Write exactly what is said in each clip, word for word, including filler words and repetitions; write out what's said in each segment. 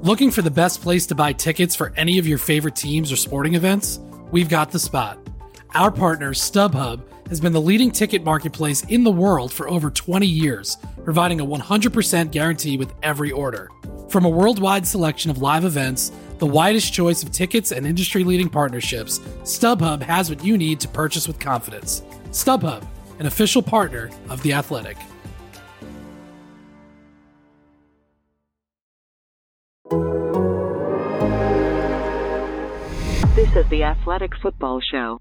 Looking for the best place to buy tickets for any of your favorite teams or sporting events? We've got the spot. Our partner, StubHub, has been the leading ticket marketplace in the world for over twenty years, providing a one hundred percent guarantee with every order. From a worldwide selection of live events, the widest choice of tickets, and industry-leading partnerships, StubHub has what you need to purchase with confidence. StubHub, an official partner of The Athletic. This is the Athletic Football Show.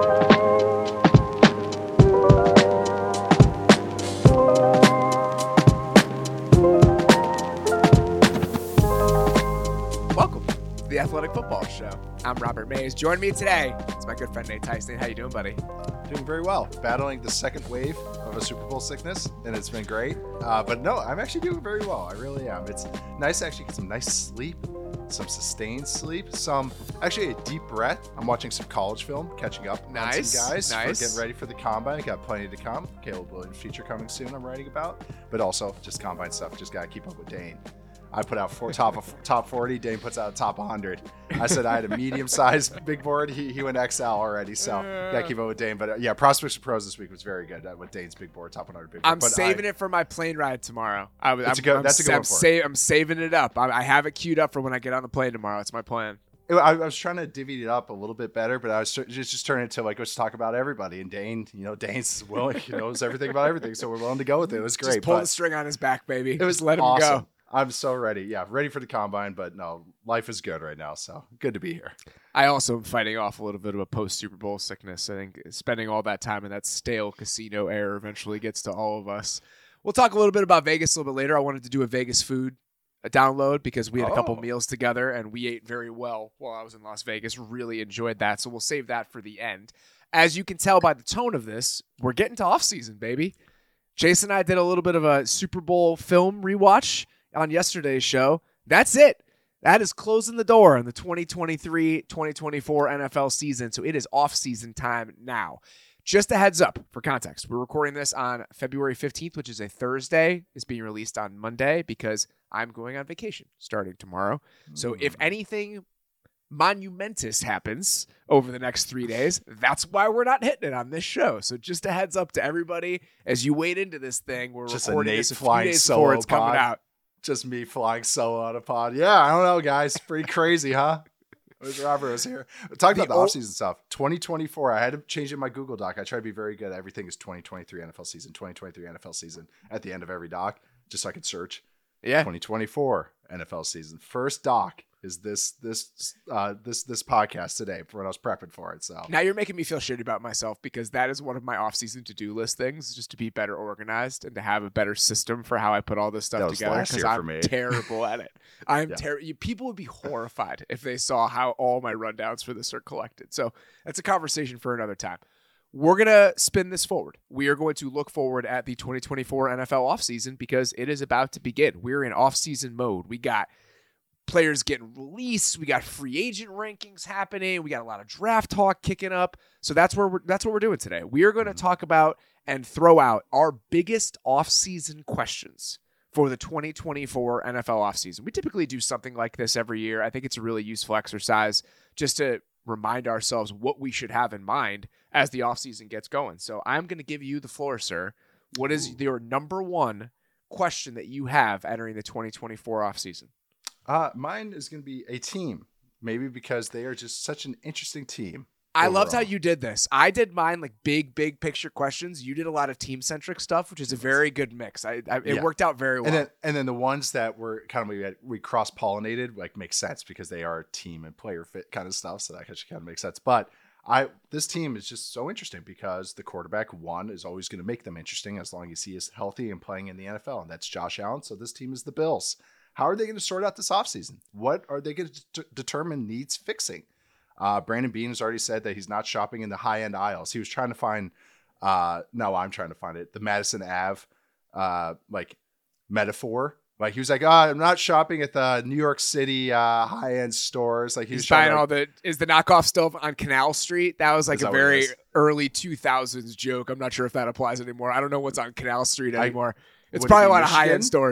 Welcome to the Athletic Football Show. I'm Robert Mays. Join me today. It's my good friend Nate Tyson. How you doing, buddy? Doing very well. Battling the second wave of a Super Bowl sickness, and it's been great. Uh, but no, I'm actually doing very well. I really am. It's nice to actually get some nice sleep, some sustained sleep, some actually a deep breath. I'm watching some college film, catching up Nice, on some guys. nice. We're getting ready for the combine. Got plenty to come. Caleb Williams feature coming soon. I'm writing about, but also just combine stuff. Just gotta keep up with Dane. I put out four top of top forty. Dane puts out top one hundred. I said I had a medium-sized big board. He he went X L already, so gotta keep up with Dane. But uh, yeah, prospects for pros this week was very good uh, with Dane's big board, top one hundred big board. I'm but saving I, it for my plane ride tomorrow. I, was- That's I'm, a good- I'm, that's a good I'm, one for it. sa- I'm saving it up. I, I have it queued up for when I get on the plane tomorrow. It's my plan. I, I was trying to divvy it up a little bit better, but I was just just turning it to like let's talk about everybody. And Dane, you know, Dane's willing, he knows everything about everything, so we're willing to go with it. It was great. Just pull but the string on his back, baby. It was Just let him awesome. go. I'm so ready. Yeah, ready for the combine, but no, life is good right now. So good to be here. I also am fighting off a little bit of a post-Super Bowl sickness. I think spending all that time in that stale casino air eventually gets to all of us. We'll talk a little bit about Vegas a little bit later. I wanted to do a Vegas food a download because we had a couple Oh. meals together and we ate very well while I was in Las Vegas. Really enjoyed that, so we'll save that for the end. As you can tell by the tone of this, we're getting to off-season, baby. Jason and I did a little bit of a Super Bowl film rewatch on yesterday's show. That's it. That is closing the door on the twenty twenty-three twenty twenty-four N F L season, so it is off-season time now. Just a heads up for context. We're recording this on February fifteenth, which is a Thursday. It's being released on Monday because I'm going on vacation starting tomorrow. So if anything monumentous happens over the next three days, that's why we're not hitting it on this show. So just a heads up to everybody as you wait into this thing. We're Just a recording Nate this a few flying days solo before it's coming pod. out. Just me flying solo on a pod. Yeah, I don't know, guys. Pretty crazy, huh? I wish Robert was here. Talking about the old- offseason stuff. twenty twenty-four, I had to change in my Google Doc. I try to be very good. Everything is twenty twenty-three N F L season, twenty twenty-three N F L season at the end of every doc, just so I could search. Yeah. twenty twenty-four N F L season. First doc is this this uh this this podcast today for when I was prepping for it. So Now you're making me feel shitty about myself because that is one of my off-season to-do list things, just to be better organized and to have a better system for how I put all this stuff That was together last because year for I'm me. terrible at it. I'm Yeah. terrible. People would be horrified if they saw how all my rundowns for this are collected. So that's a conversation for another time. We're going to spin this forward. We are going to look forward at the twenty twenty-four N F L offseason because it is about to begin. We're in off-season mode. We got players getting released. We got free agent rankings happening. We got a lot of draft talk kicking up. So that's where we're, that's what we're doing today. We are going to talk about and throw out our biggest off-season questions for the twenty twenty-four N F L offseason. We typically do something like this every year. I think it's a really useful exercise just to remind ourselves what we should have in mind as the offseason gets going. So I'm going to give you the floor, sir. What is Ooh. your number one question that you have entering the twenty twenty-four offseason? uh mine is gonna be a team. Maybe because they are just such an interesting team. I loved how overall. you did this. I did mine like big, big picture questions. You did a lot of team centric stuff, which is a very good mix. I, I it Yeah. worked out very well. And then and then the ones that were kind of we, had, we cross pollinated like make sense because they are team and player fit kind of stuff. So that actually kind of makes sense. But I this team is just so interesting because the quarterback one is always going to make them interesting as long as he is healthy and playing in the N F L, and that's Josh Allen. So this team is the Bills. How are they going to sort out this offseason? What are they going to d- determine needs fixing? Uh, Brandon Beane has already said that he's not shopping in the high end aisles. He was trying to find, uh, no, I'm trying to find it, the Madison Ave, uh, like metaphor. Like he was like, oh, I'm not shopping at the New York City uh, high end stores. Like he was He's trying buying to, all the is the knockoff stuff on Canal Street. That was like Is a that what it very is? early two thousands joke. I'm not sure if that applies anymore. I don't know what's on Canal Street I- anymore. It's would it probably a be lot of high Michigan? end stores.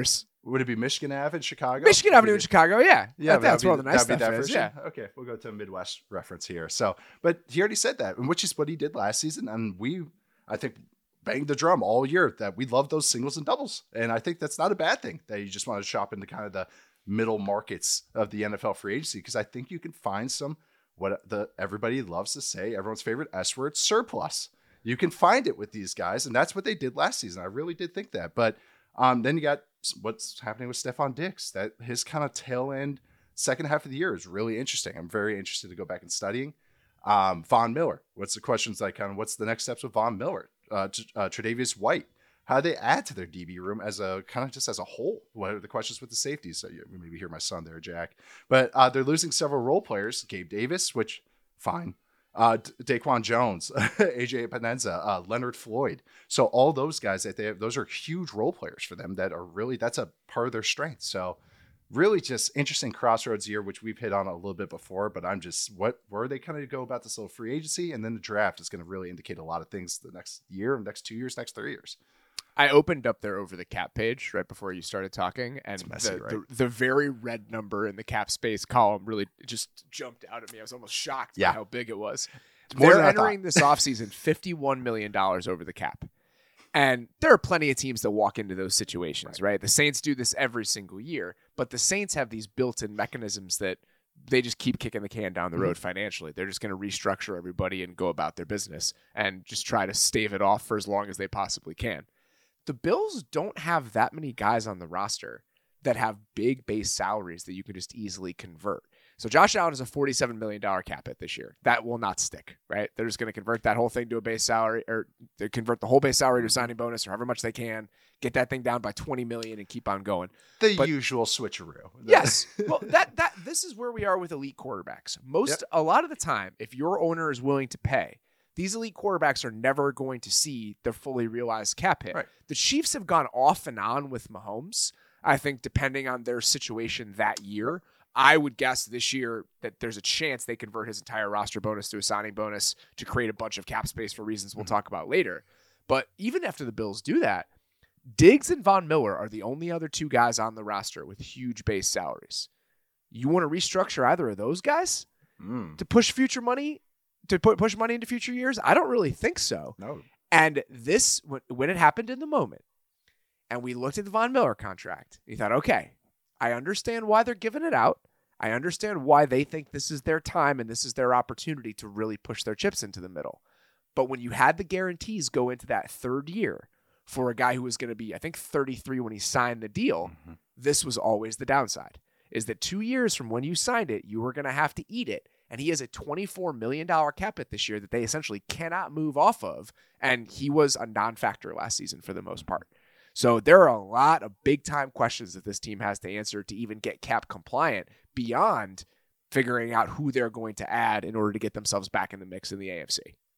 Would it be Michigan Ave in Chicago? Michigan Avenue in Chicago, yeah. Yeah, That- that's that'd where all be- the nice that'd be stuff that is. version? Yeah. Okay, we'll go to a Midwest reference here. So, but he already said that, and which is what he did last season. And we, I think, banged the drum all year that we love those singles and doubles. And I think that's not a bad thing that you just want to shop into kind of the middle markets of the N F L free agency, because I think you can find some, what the everybody loves to say, everyone's favorite S word, surplus. You can find it with these guys, and that's what they did last season. I really did think that. But um, then you got what's happening with Stephon Diggs. That his kind of tail end second half of the year is really interesting. I'm very interested to go back and studying. Um, Von Miller. What's the questions like? Kind of what's the next steps with Von Miller? Uh, t- uh, Tre'Davious White. How do they add to their D B room as a kind of just as a whole? What are the questions with the safeties? So you maybe hear my son there, Jack. But uh, they're losing several role players. Gabe Davis, which fine. Uh, D- Daquan Jones, A J Epinesa, uh, Leonard Floyd. So all those guys that they have, those are huge role players for them that are really, that's a part of their strength. So really just interesting crossroads year, which we've hit on a little bit before, but I'm just, what, where are they kind of go about this little free agency? And then the draft is going to really indicate a lot of things the next year, next two years, next three years. I opened up their over the cap page right before you started talking, and messy, the, right? the the very red number in the cap space column really just jumped out at me. I was almost shocked Yeah. by how big it was. more They're than I entering this offseason fifty-one million dollars over the cap. And there are plenty of teams that walk into those situations, right. right? The Saints do this every single year, but the Saints have these built-in mechanisms that they just keep kicking the can down the road mm-hmm. financially. They're just going to restructure everybody and go about their business and just try to stave it off for as long as they possibly can. The Bills don't have that many guys on the roster that have big base salaries that you can just easily convert. So Josh Allen is a forty-seven million dollars cap hit this year. That will not stick, right? They're just going to convert that whole thing to a base salary, or they convert the whole base salary to a signing bonus, or however much they can, get that thing down by twenty million dollars and keep on going. The but, usual switcheroo. Yes. Well, that that this is where we are with elite quarterbacks. Most, yep. a lot of the time, if your owner is willing to pay, these elite quarterbacks are never going to see their fully realized cap hit. Right. The Chiefs have gone off and on with Mahomes, I think, depending on their situation that year. I would guess this year that there's a chance they convert his entire roster bonus to a signing bonus to create a bunch of cap space for reasons we'll mm-hmm. talk about later. But even after the Bills do that, Diggs and Von Miller are the only other two guys on the roster with huge base salaries. You want to restructure either of those guys mm. to push future money? To put push money into future years? I don't really think so. No. And this, when it happened in the moment, and we looked at the Von Miller contract, we thought, okay, I understand why they're giving it out. I understand why they think this is their time and this is their opportunity to really push their chips into the middle. But when you had the guarantees go into that third year for a guy who was going to be, I think, thirty-three when he signed the deal, mm-hmm. this was always the downside, is that two years from when you signed it, you were going to have to eat it. And he has a twenty-four million dollars cap hit this year that they essentially cannot move off of. And he was a non-factor last season for the most part. So there are a lot of big-time questions that this team has to answer to even get cap compliant beyond figuring out who they're going to add in order to get themselves back in the mix in the A F C.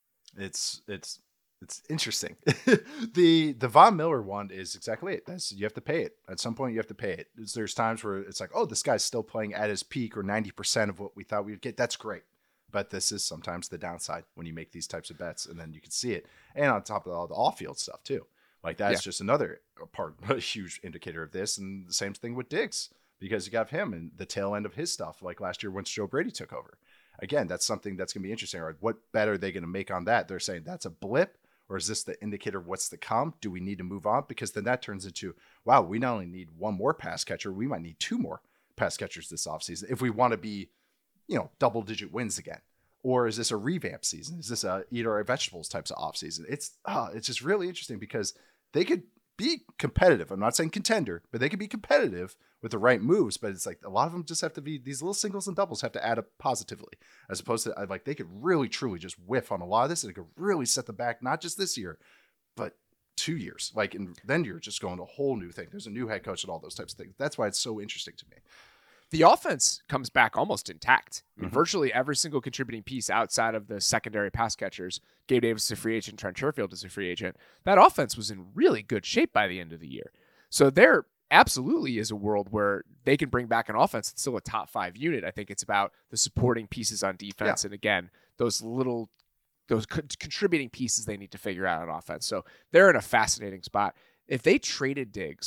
It's it's it's interesting. the the Von Miller one is exactly it. That's, you have to pay it. At some point, you have to pay it. There's times where it's like, oh, this guy's still playing at his peak or ninety percent of what we thought we would get. That's great. But this is sometimes the downside when you make these types of bets, and then you can see it. And on top of all the off-field stuff, too. Like, that's yeah. just another part, a huge indicator of this. And the same thing with Diggs, because you got him and the tail end of his stuff, like last year once Joe Brady took over. Again, that's something that's going to be interesting. Right? What bet are they going to make on that? They're saying that's a blip, or is this the indicator of what's to come? Do we need to move on? Because then that turns into, wow, we not only need one more pass catcher, we might need two more pass catchers this offseason if we want to be, you know, double-digit wins again. Or is this a revamp season? Is this a eat our vegetables types of offseason? It's uh, it's just really interesting because they could be competitive. I'm not saying contender, but they could be competitive with the right moves. But it's like a lot of them just have to be, these little singles and doubles have to add up positively, as opposed to like they could really truly just whiff on a lot of this and it could really set them back, not just this year, but two years. Like, and then you're just going to a whole new thing. There's a new head coach and all those types of things. That's why it's so interesting to me. The offense comes back almost intact. I mean, Mm-hmm. virtually every single contributing piece outside of the secondary pass catchers, Gabe Davis is a free agent, Trent Sherfield is a free agent, that offense was in really good shape by the end of the year. So there absolutely is a world where they can bring back an offense that's still a top five unit. I think it's about the supporting pieces on defense. Yeah. And again, those little, those co- contributing pieces they need to figure out on offense. So they're in a fascinating spot. If they traded Diggs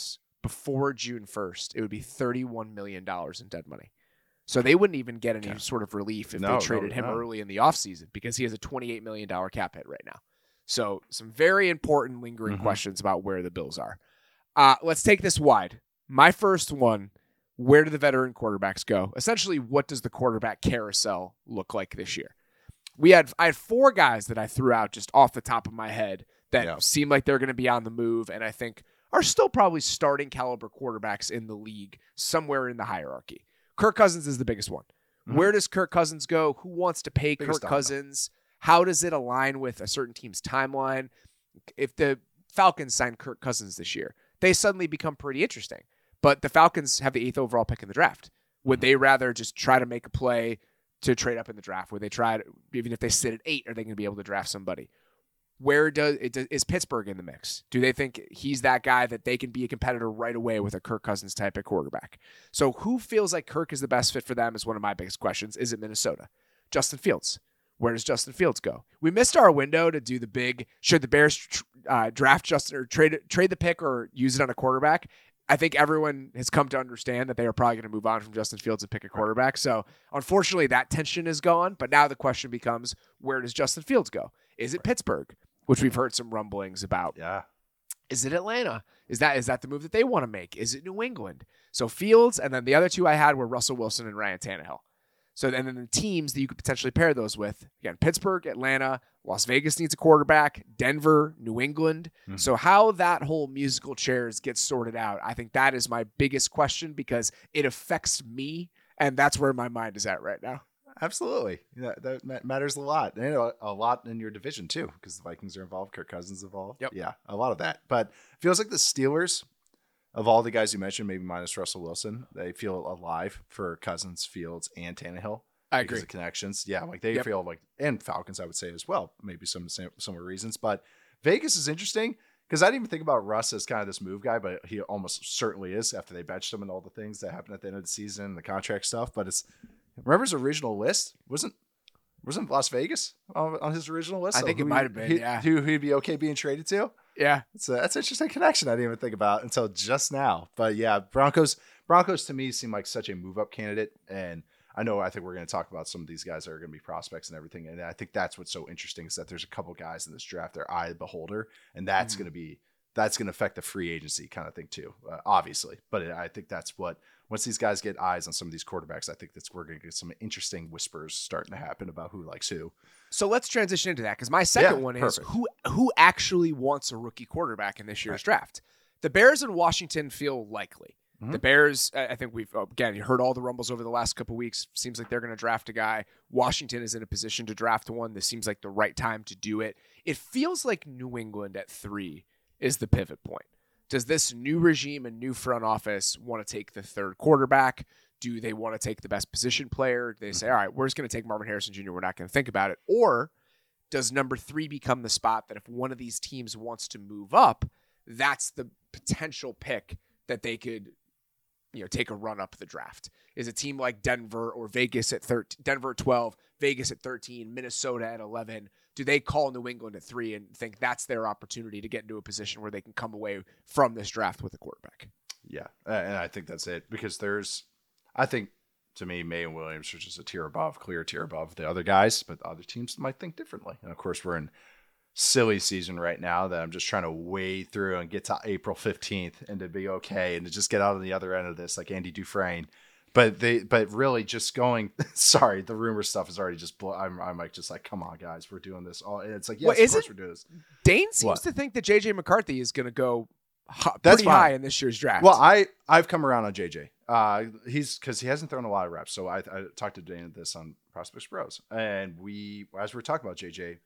before June first, it would be thirty-one million dollars in dead money. So they wouldn't even get any Okay. sort of relief if No, they traded no, him no. early in the offseason because he has a twenty-eight million dollars cap hit right now. So some very important lingering Mhm. questions about where the Bills are. Uh, let's take this wide. My first one, where do the veteran quarterbacks go? Essentially, what does the quarterback carousel look like this year? We had I had four guys that I threw out just off the top of my head that Yeah. seem like they're going to be on the move and I think are still probably starting caliber quarterbacks in the league somewhere in the hierarchy. Kirk Cousins is the biggest one. Mhm. Where does Kirk Cousins go? Who wants to pay Biggest Kirk domino. Cousins? How does it align with a certain team's timeline? If the Falcons sign Kirk Cousins this year, they suddenly become pretty interesting. But the Falcons have the eighth overall pick in the draft. Would they rather just try to make a play to trade up in the draft? Would they try to, even if they sit at eight, are they going to be able to draft somebody? Where does it is Pittsburgh in the mix? Do they think he's that guy that they can be a competitor right away with a Kirk Cousins type of quarterback? So who feels like Kirk is the best fit for them is one of my biggest questions. Is it Minnesota? Justin Fields. Where does Justin Fields go? We missed our window to do the big, should the Bears tr- uh, draft Justin or trade trade the pick or use it on a quarterback? I think everyone has come to understand that they are probably going to move on from Justin Fields and pick a quarterback. So unfortunately that tension is gone, but now the question becomes, where does Justin Fields go? Is it Pittsburgh, which we've heard some rumblings about? Yeah. Is it Atlanta? Is that is that the move that they want to make? Is it New England? So Fields, and then the other two I had were Russell Wilson and Ryan Tannehill. So and then the teams that you could potentially pair those with, again, Pittsburgh, Atlanta, Las Vegas needs a quarterback, Denver, New England. Mhm. So how that whole musical chairs gets sorted out, I think that is my biggest question because it affects me, and that's where my mind is at right now. Absolutely. Yeah, that ma- matters a lot. And, you know, a lot in your division too, because the Vikings are involved, Kirk Cousins involved. Yep. Yeah, a lot of that. But it feels like the Steelers, of all the guys you mentioned, maybe minus Russell Wilson, they feel alive for Cousins, Fields, and Tannehill. I Because agree. of connections. Yeah, like they Yep. feel like, and Falcons, I would say as well, maybe some same similar reasons. But Vegas is interesting because I didn't even think about Russ as kind of this move guy, but he almost certainly is after they benched him and all the things that happened at the end of the season, the contract stuff. But it's remember his original list wasn't wasn't Las Vegas on, on his original list. I think it who might he- have been, he- yeah. who he'd be okay being traded to. Yeah. It's a, that's an interesting connection I didn't even think about until just now. But yeah, Broncos Broncos to me seem like such a move up candidate. And I know I think we're going to talk about some of these guys that are going to be prospects and everything. And I think that's what's so interesting is that there's a couple guys in this draft that are eye of the beholder. And that's Mhm. going to be that's going to affect the free agency kind of thing too, uh, obviously. But I think that's what once these guys get eyes on some of these quarterbacks, I think that's we're going to get some interesting whispers starting to happen about who likes who. So let's transition into that because my second Yeah, one is perfect. who who actually wants a rookie quarterback in this year's draft. The Bears and Washington feel likely. Mhm. The Bears, I I think we've again you heard all the rumbles over the last couple of weeks. Seems like they're going to draft a guy. Washington is in a position to draft one. This seems like the right time to do it. It feels like New England at three is the pivot point. Does this new regime and new front office want to take the third quarterback? Do they want to take the best position player? Do they say, all right, we're just going to take Marvin Harrison Junior We're not going to think about it. Or does number three become the spot that if one of these teams wants to move up, that's the potential pick that they could, you know, take a run up the draft? Is a team like Denver or Vegas at thirteen, Denver at twelve, Vegas at thirteen, Minnesota at eleven, do they call New England at three and think that's their opportunity to get into a position where they can come away from this draft with a quarterback? Yeah, uh, and I think that's it because there's, I think to me, May and Williams are just a tier above, clear tier above the other guys, but other teams might think differently. And of course, we're in silly season right now that I'm just trying to wade through and get to April fifteenth and to be okay and to just get out on the other end of this, like Andy Dufresne. But they, but really, just going. Sorry, the rumor stuff is already just. Blow, I'm, I'm like, just like, come on, guys, we're doing this. All and it's like, yes, Well, of is course it- we're doing this. Dane seems What? to think that J J McCarthy is going to go ho- That's pretty fine. high in this year's draft. Well, I I've come around on J J. Uh, he's because he hasn't thrown a lot of reps. So I, I talked to Dane this on Prospects Bros, and we as we are talking about J J.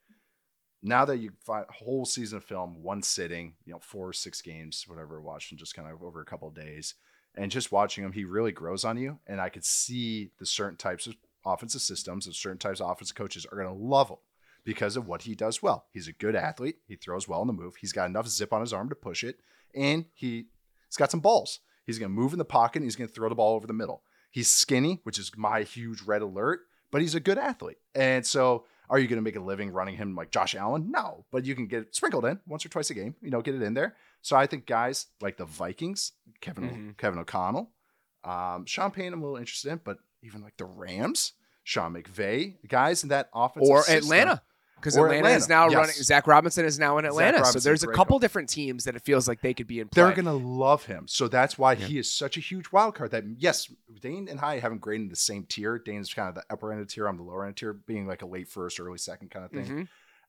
Now that you find a whole season of film, one sitting, you know, four or six games, whatever, watching just kind of over a couple of days, and just watching him, he really grows on you. And I could see the certain types of offensive systems and certain types of offensive coaches are going to love him because of what he does well. He's a good athlete. He throws well on the move. He's got enough zip on his arm to push it, and he, he's got some balls. He's going to move in the pocket, and he's going to throw the ball over the middle. He's skinny, which is my huge red alert, but he's a good athlete. And so are you going to make a living running him like Josh Allen? No, but you can get it sprinkled in once or twice a game, you know, get it in there. So I think guys like the Vikings, Kevin Mm-hmm. Kevin O'Connell, um, Sean Payne, I'm a little interested in, but even like the Rams, Sean McVay, guys in that offensive Or system. Atlanta. Because Or Atlanta, is now Atlanta, running. yes. Zach Robinson is now in Atlanta. So Robinson, there's a great couple call. different teams that it feels like they could be in play. They're going to love him. So that's why he is such a huge wild card. That, yes, Dane and I haven't graded the same tier. Dane's kind of the upper end of the tier. I'm the lower end of the tier, being like a late first, early second kind of thing. Mhm.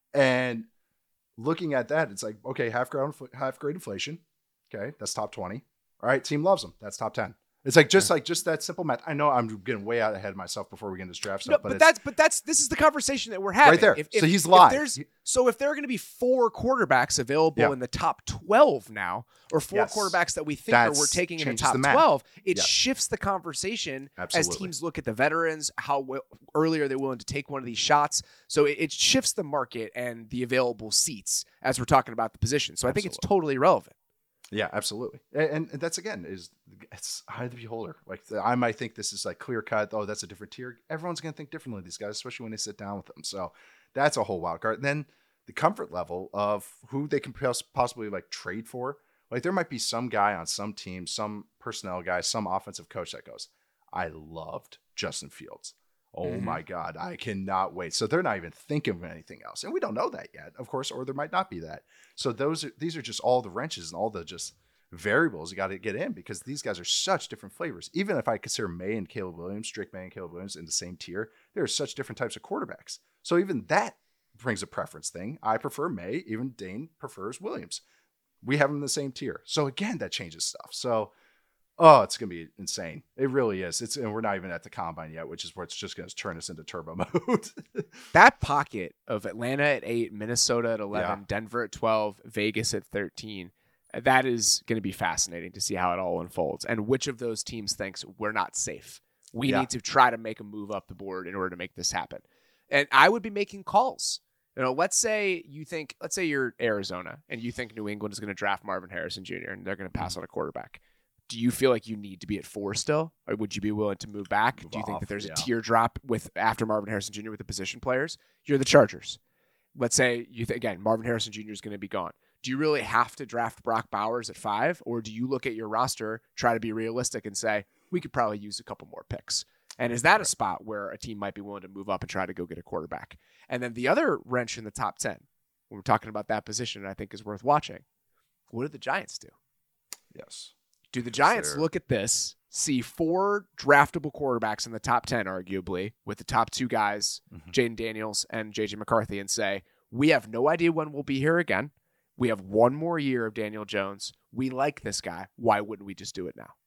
And looking at that, it's like, okay, half grade, half grade inflation. Okay, that's top twenty. All right, team loves him. That's top ten. It's like just like just that simple math. I know I'm getting way out ahead of myself before we get into this draft No, stuff, but, but, it's, that's but that's this is the conversation that we're having Right there. If, So if- he's if live. there's- He- so if there are going to be four quarterbacks available Yeah. in the top twelve now, or four Yes. quarterbacks that we think are That's- we're taking in the changes top the math. twelve, it Yes. shifts the conversation as Absolutely. teams look at the veterans, how w- early are they willing to take one of these shots. So it, it shifts the market and the available seats as we're talking about the position. So I think it's Absolutely. totally relevant. Yeah, absolutely. And, and that's again is it's eye of the beholder. Like I might think this is like clear cut. Oh, that's a different tier. Everyone's gonna think differently. These guys, especially when they sit down with them. So that's a whole wild card. And then the comfort level of who they can pos- possibly like trade for. Like there might be some guy on some team, some personnel guy, some offensive coach that goes, I loved Justin Fields. Oh Mhm. my God, I cannot wait. So they're not even thinking of anything else. And we don't know that yet, of course, or there might not be that. So those are, these are just all the wrenches and all the just variables you got to get in because these guys are such different flavors. Even if I consider May and Caleb Williams, Drake May and Caleb Williams in the same tier, there are such different types of quarterbacks. So even that brings a preference thing. I prefer May, even Dane prefers Williams. We have them in the same tier. So again, that changes stuff. So oh, it's gonna be insane. It really is. It's and we're not even at the combine yet, which is where it's just gonna turn us into turbo mode. That pocket of Atlanta at eight, Minnesota at eleven, Yeah. Denver at twelve, Vegas at thirteen, that is going to be fascinating to see how it all unfolds and which of those teams thinks we're not safe. We Yeah. need to try to make a move up the board in order to make this happen. And I would be making calls. You know, let's say you think, let's say you're Arizona and you think New England is going to draft Marvin Harrison Junior and they're going to pass on a quarterback. Do you feel like you need to be at four still, or would you be willing to move back? Move Do you think off, that there's yeah. a teardrop with after Marvin Harrison Junior with the position players? You're the Chargers. Let's say you think again, Marvin Harrison Junior is going to be gone. Do you really have to draft Brock Bowers at five, or do you look at your roster, try to be realistic, and say we could probably use a couple more picks? And is that a spot where a team might be willing to move up and try to go get a quarterback? And then the other wrench in the top ten, when we're talking about that position, I think is worth watching. What do the Giants do? Yes. Do the Giants They're- look at this, see four draftable quarterbacks in the top ten, arguably, with the top two guys, Mhm. Jaden Daniels and J J McCarthy, and say, we have no idea when we'll be here again. We have one more year of Daniel Jones. We like this guy. Why wouldn't we just do it now?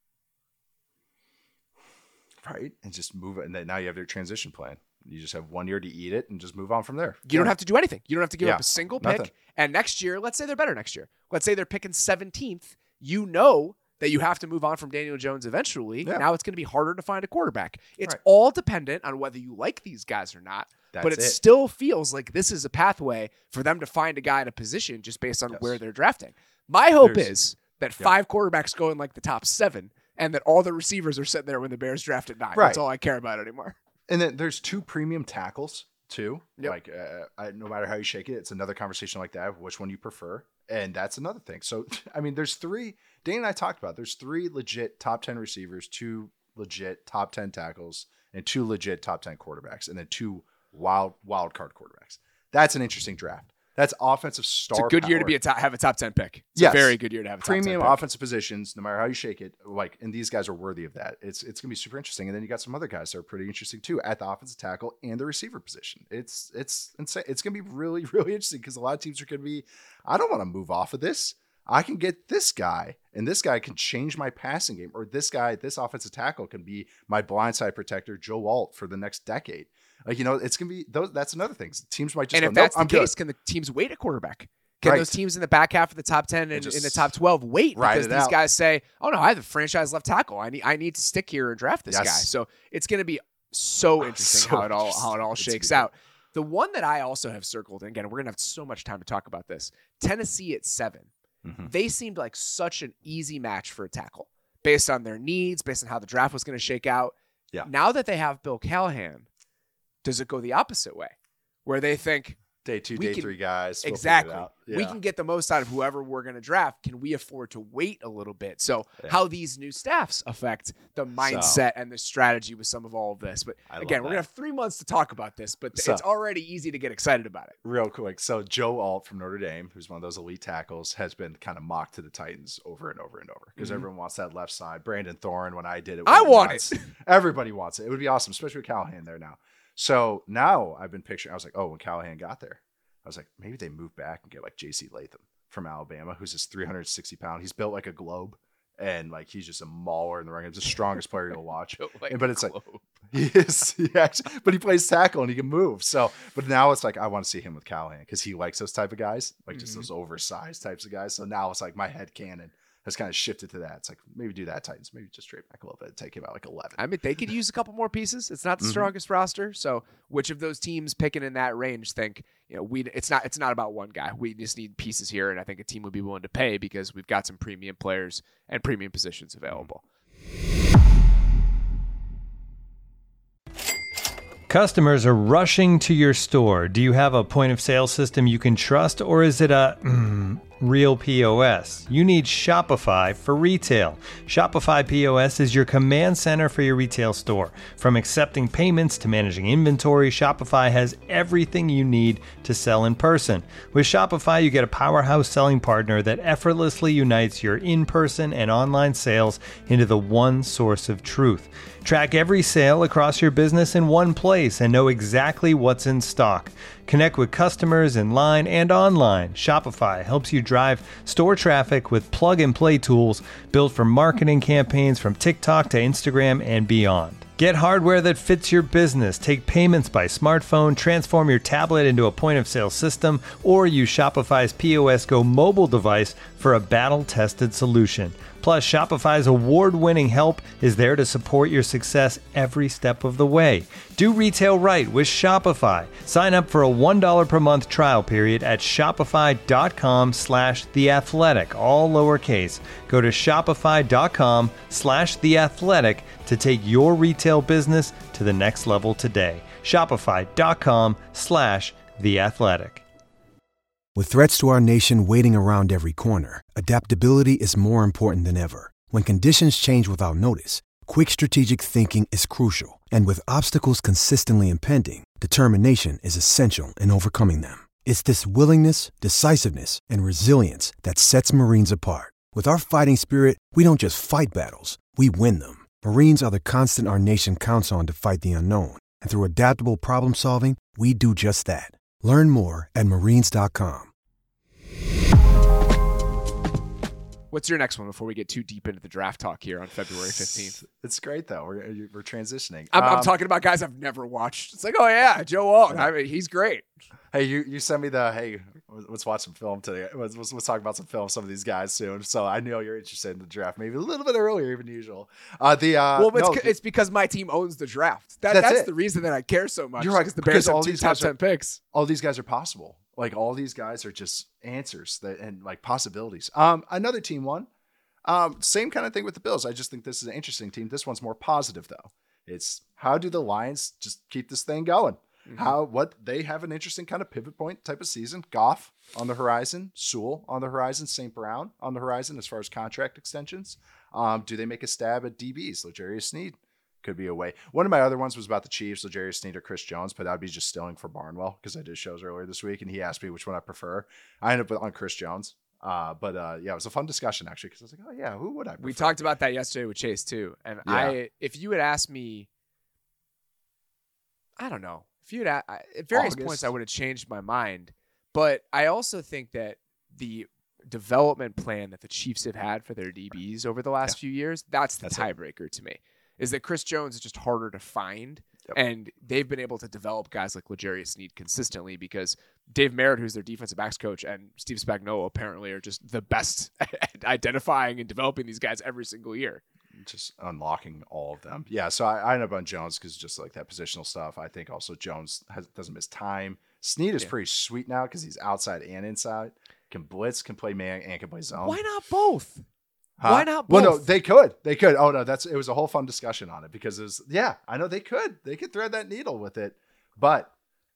Right. And just move it. And then now you have your transition plan. You just have one year to eat it and just move on from there. You don't have to do anything. You don't have to give Yeah, up a single pick. nothing. And next year, let's say they're better next year. Let's say they're picking seventeenth. You know that you have to move on from Daniel Jones eventually. Yeah. Now it's going to be harder to find a quarterback. It's Right. all dependent on whether you like these guys or not. That's but it, it. still feels like this is a pathway for them to find a guy in a position just based on Yes. where they're drafting. My hope There's- is that yeah. five quarterbacks go in like the top seven and that all the receivers are sitting there when the Bears draft at nine. Right. That's all I care about anymore. And then there's two premium tackles too. Yep. Like uh, I, no matter how you shake it, it's another conversation like that. Which one you prefer? And that's another thing. So I mean, there's three. Dane and I talked about. There's three legit top ten receivers, two legit top ten tackles, and two legit top ten quarterbacks, and then two wild wild card quarterbacks. That's an interesting draft. That's offensive star. It's a good year to power. be a top, have a top ten pick. It's Yes. a very good year to have a top Premium ten pick. offensive positions, no matter how you shake it, like, and these guys are worthy of that. It's it's gonna be super interesting. And then you got some other guys that are pretty interesting too at the offensive tackle and the receiver position. It's it's insane. It's gonna be really really interesting because a lot of teams are gonna be, I don't want to move off of this. I can get this guy, and this guy can change my passing game, or this guy, this offensive tackle can be my blindside protector, Joe Alt, for the next decade. Like, you know, it's gonna be those. That's another thing. Teams might just And go, if that's nope, I'm the case, good. can the teams wait a quarterback? Can Right. those teams in the back half of the top ten and just in the top twelve wait ride because it these out. guys say, "Oh no, I have a franchise left tackle. I need I need to stick here and draft this Yes. guy." So it's going to be so interesting So how it all how it all interesting. shakes It's gonna out. The one that I also have circled, and again, we're going to have so much time to talk about this. Tennessee at seven. Mhm. They seemed like such an easy match for a tackle based on their needs, based on how the draft was going to shake out. Yeah. Now that they have Bill Callahan, does it go the opposite way? Where they think day two, we day can, three guys. We'll exactly. figure it out. We Yeah. can get the most out of whoever we're going to draft. Can we afford to wait a little bit? So Yeah. how these new staffs affect the mindset and the strategy with some of all of this. But I again, love we're going to have three months to talk about this, but So- it's already easy to get excited about it. Real quick. So Joe Alt from Notre Dame, who's one of those elite tackles, has been kind of mocked to the Titans over and over and over because Mhm. everyone wants that left side. Brandon Thorne, when I did it, I went want nuts. it. Everybody wants it. It would be awesome, especially with Callahan there now. So now I've been picturing, I was like, oh, when Callahan got there, I was like, maybe they move back and get like J C Latham from Alabama, who's just three hundred sixty pound. He's built like a globe, and like he's just a mauler in the ring. He's the strongest player you'll watch. Like And- but it's a like globe. he is, he actually, but he plays tackle and he can move. So, but now it's like I want to see him with Callahan because he likes those type of guys, like just Mhm. those oversized types of guys. So now it's like my head canon has kind of shifted to that. It's like maybe do that Titans, maybe just trade back a little bit, take him out like eleven. I mean, they could use a couple more pieces. It's not the Mhm. strongest roster, so which of those teams picking in that range think you know we? It's not. It's not about one guy. We just need pieces here, and I think a team would be willing to pay because we've got some premium players and premium positions available. Customers are rushing to your store. Do you have a point of sale system you can trust, or is it a mm, real P O S? You need Shopify for retail. Shopify P O S is your command center for your retail store. From accepting payments to managing inventory, Shopify has everything you need to sell in person. With Shopify, you get a powerhouse selling partner that effortlessly unites your in-person and online sales into the one source of truth. Track every sale across your business in one place and know exactly what's in stock. Connect with customers in line and online. Shopify helps you drive store traffic with plug-and-play tools built for marketing campaigns from TikTok to Instagram and beyond. Get hardware that fits your business. Take payments by smartphone, transform your tablet into a point-of-sale system, or use Shopify's P O S Go mobile device for a battle-tested solution. Plus, Shopify's award-winning help is there to support your success every step of the way. Do retail right with Shopify. Sign up for a one dollar per month trial period at shopify.com slash The Athletic, all lowercase. Go to shopify.com slash The Athletic to take your retail business to the next level today. Shopify.com slash The Athletic. With threats to our nation waiting around every corner, adaptability is more important than ever. When conditions change without notice, quick strategic thinking is crucial. And with obstacles consistently impending, determination is essential in overcoming them. It's this willingness, decisiveness, and resilience that sets Marines apart. With our fighting spirit, we don't just fight battles, we win them. Marines are the constant our nation counts on to fight the unknown. And through adaptable problem solving, we do just that. Learn more at marines dot com. What's your next one before we get too deep into the draft talk here on February fifteenth? It's great though. We're we're transitioning. I'm, I'm Um, talking about guys I've never watched. It's like, oh yeah, Joe Alt. I mean, he's great. Hey, you you sent me the hey. Let's watch some film today. Let's, let's, let's talk about some film. Some of these guys soon. So I know you're interested in the draft, maybe a little bit earlier even usual. Uh, the uh, Well, it's, no, c- it's because my team owns the draft. That, That's that's it. the reason that I care so much. You're right, because the because Bears have all two these top guys are- ten picks. all these guys are possible. Like all these guys are just answers that and like possibilities. Um, another team won. Um, same kind of thing with the Bills. I just think this is an interesting team. This one's more positive though. It's how do the Lions just keep this thing going? Mhm. How what they have an interesting kind of pivot point type of season. Goff on the horizon, Sewell on the horizon, Saint Brown on the horizon as far as contract extensions. Um, do they make a stab at D Bs? L'Jarius Sneed could be a way. One of my other ones was about the Chiefs, L'Jarius Sneed or Chris Jones, but that'd be just stealing for Barnwell because I did shows earlier this week and he asked me which one I prefer. I ended up on Chris Jones. Uh, but uh, yeah, it was a fun discussion actually because I was like, oh yeah, who would I prefer? We talked about that yesterday with Chase too, and Yeah. I, if you had asked me, I don't know, if you had a- I- at various August. points, I would have changed my mind. But I also think that the development plan that the Chiefs have had for their D Bs over the last few years, that's the That's it. tiebreaker to me. Is that Chris Jones is just harder to find, Yep. and they've been able to develop guys like L'Jarius Sneed consistently because Dave Merritt, who's their defensive backs coach, and Steve Spagnuolo apparently are just the best at identifying and developing these guys every single year. just unlocking all of them. Yeah, so I, I ended up on Jones because just like that positional stuff. I think also Jones has, doesn't miss time. Snead is Yeah. pretty sweet now because he's outside and inside. Can blitz, can play man, and can play zone. Why not both? Huh? Why not Well, no, both? they could. They could. Oh no, that's it was a whole fun discussion on it because it was yeah, I know they could. They could thread that needle with it. But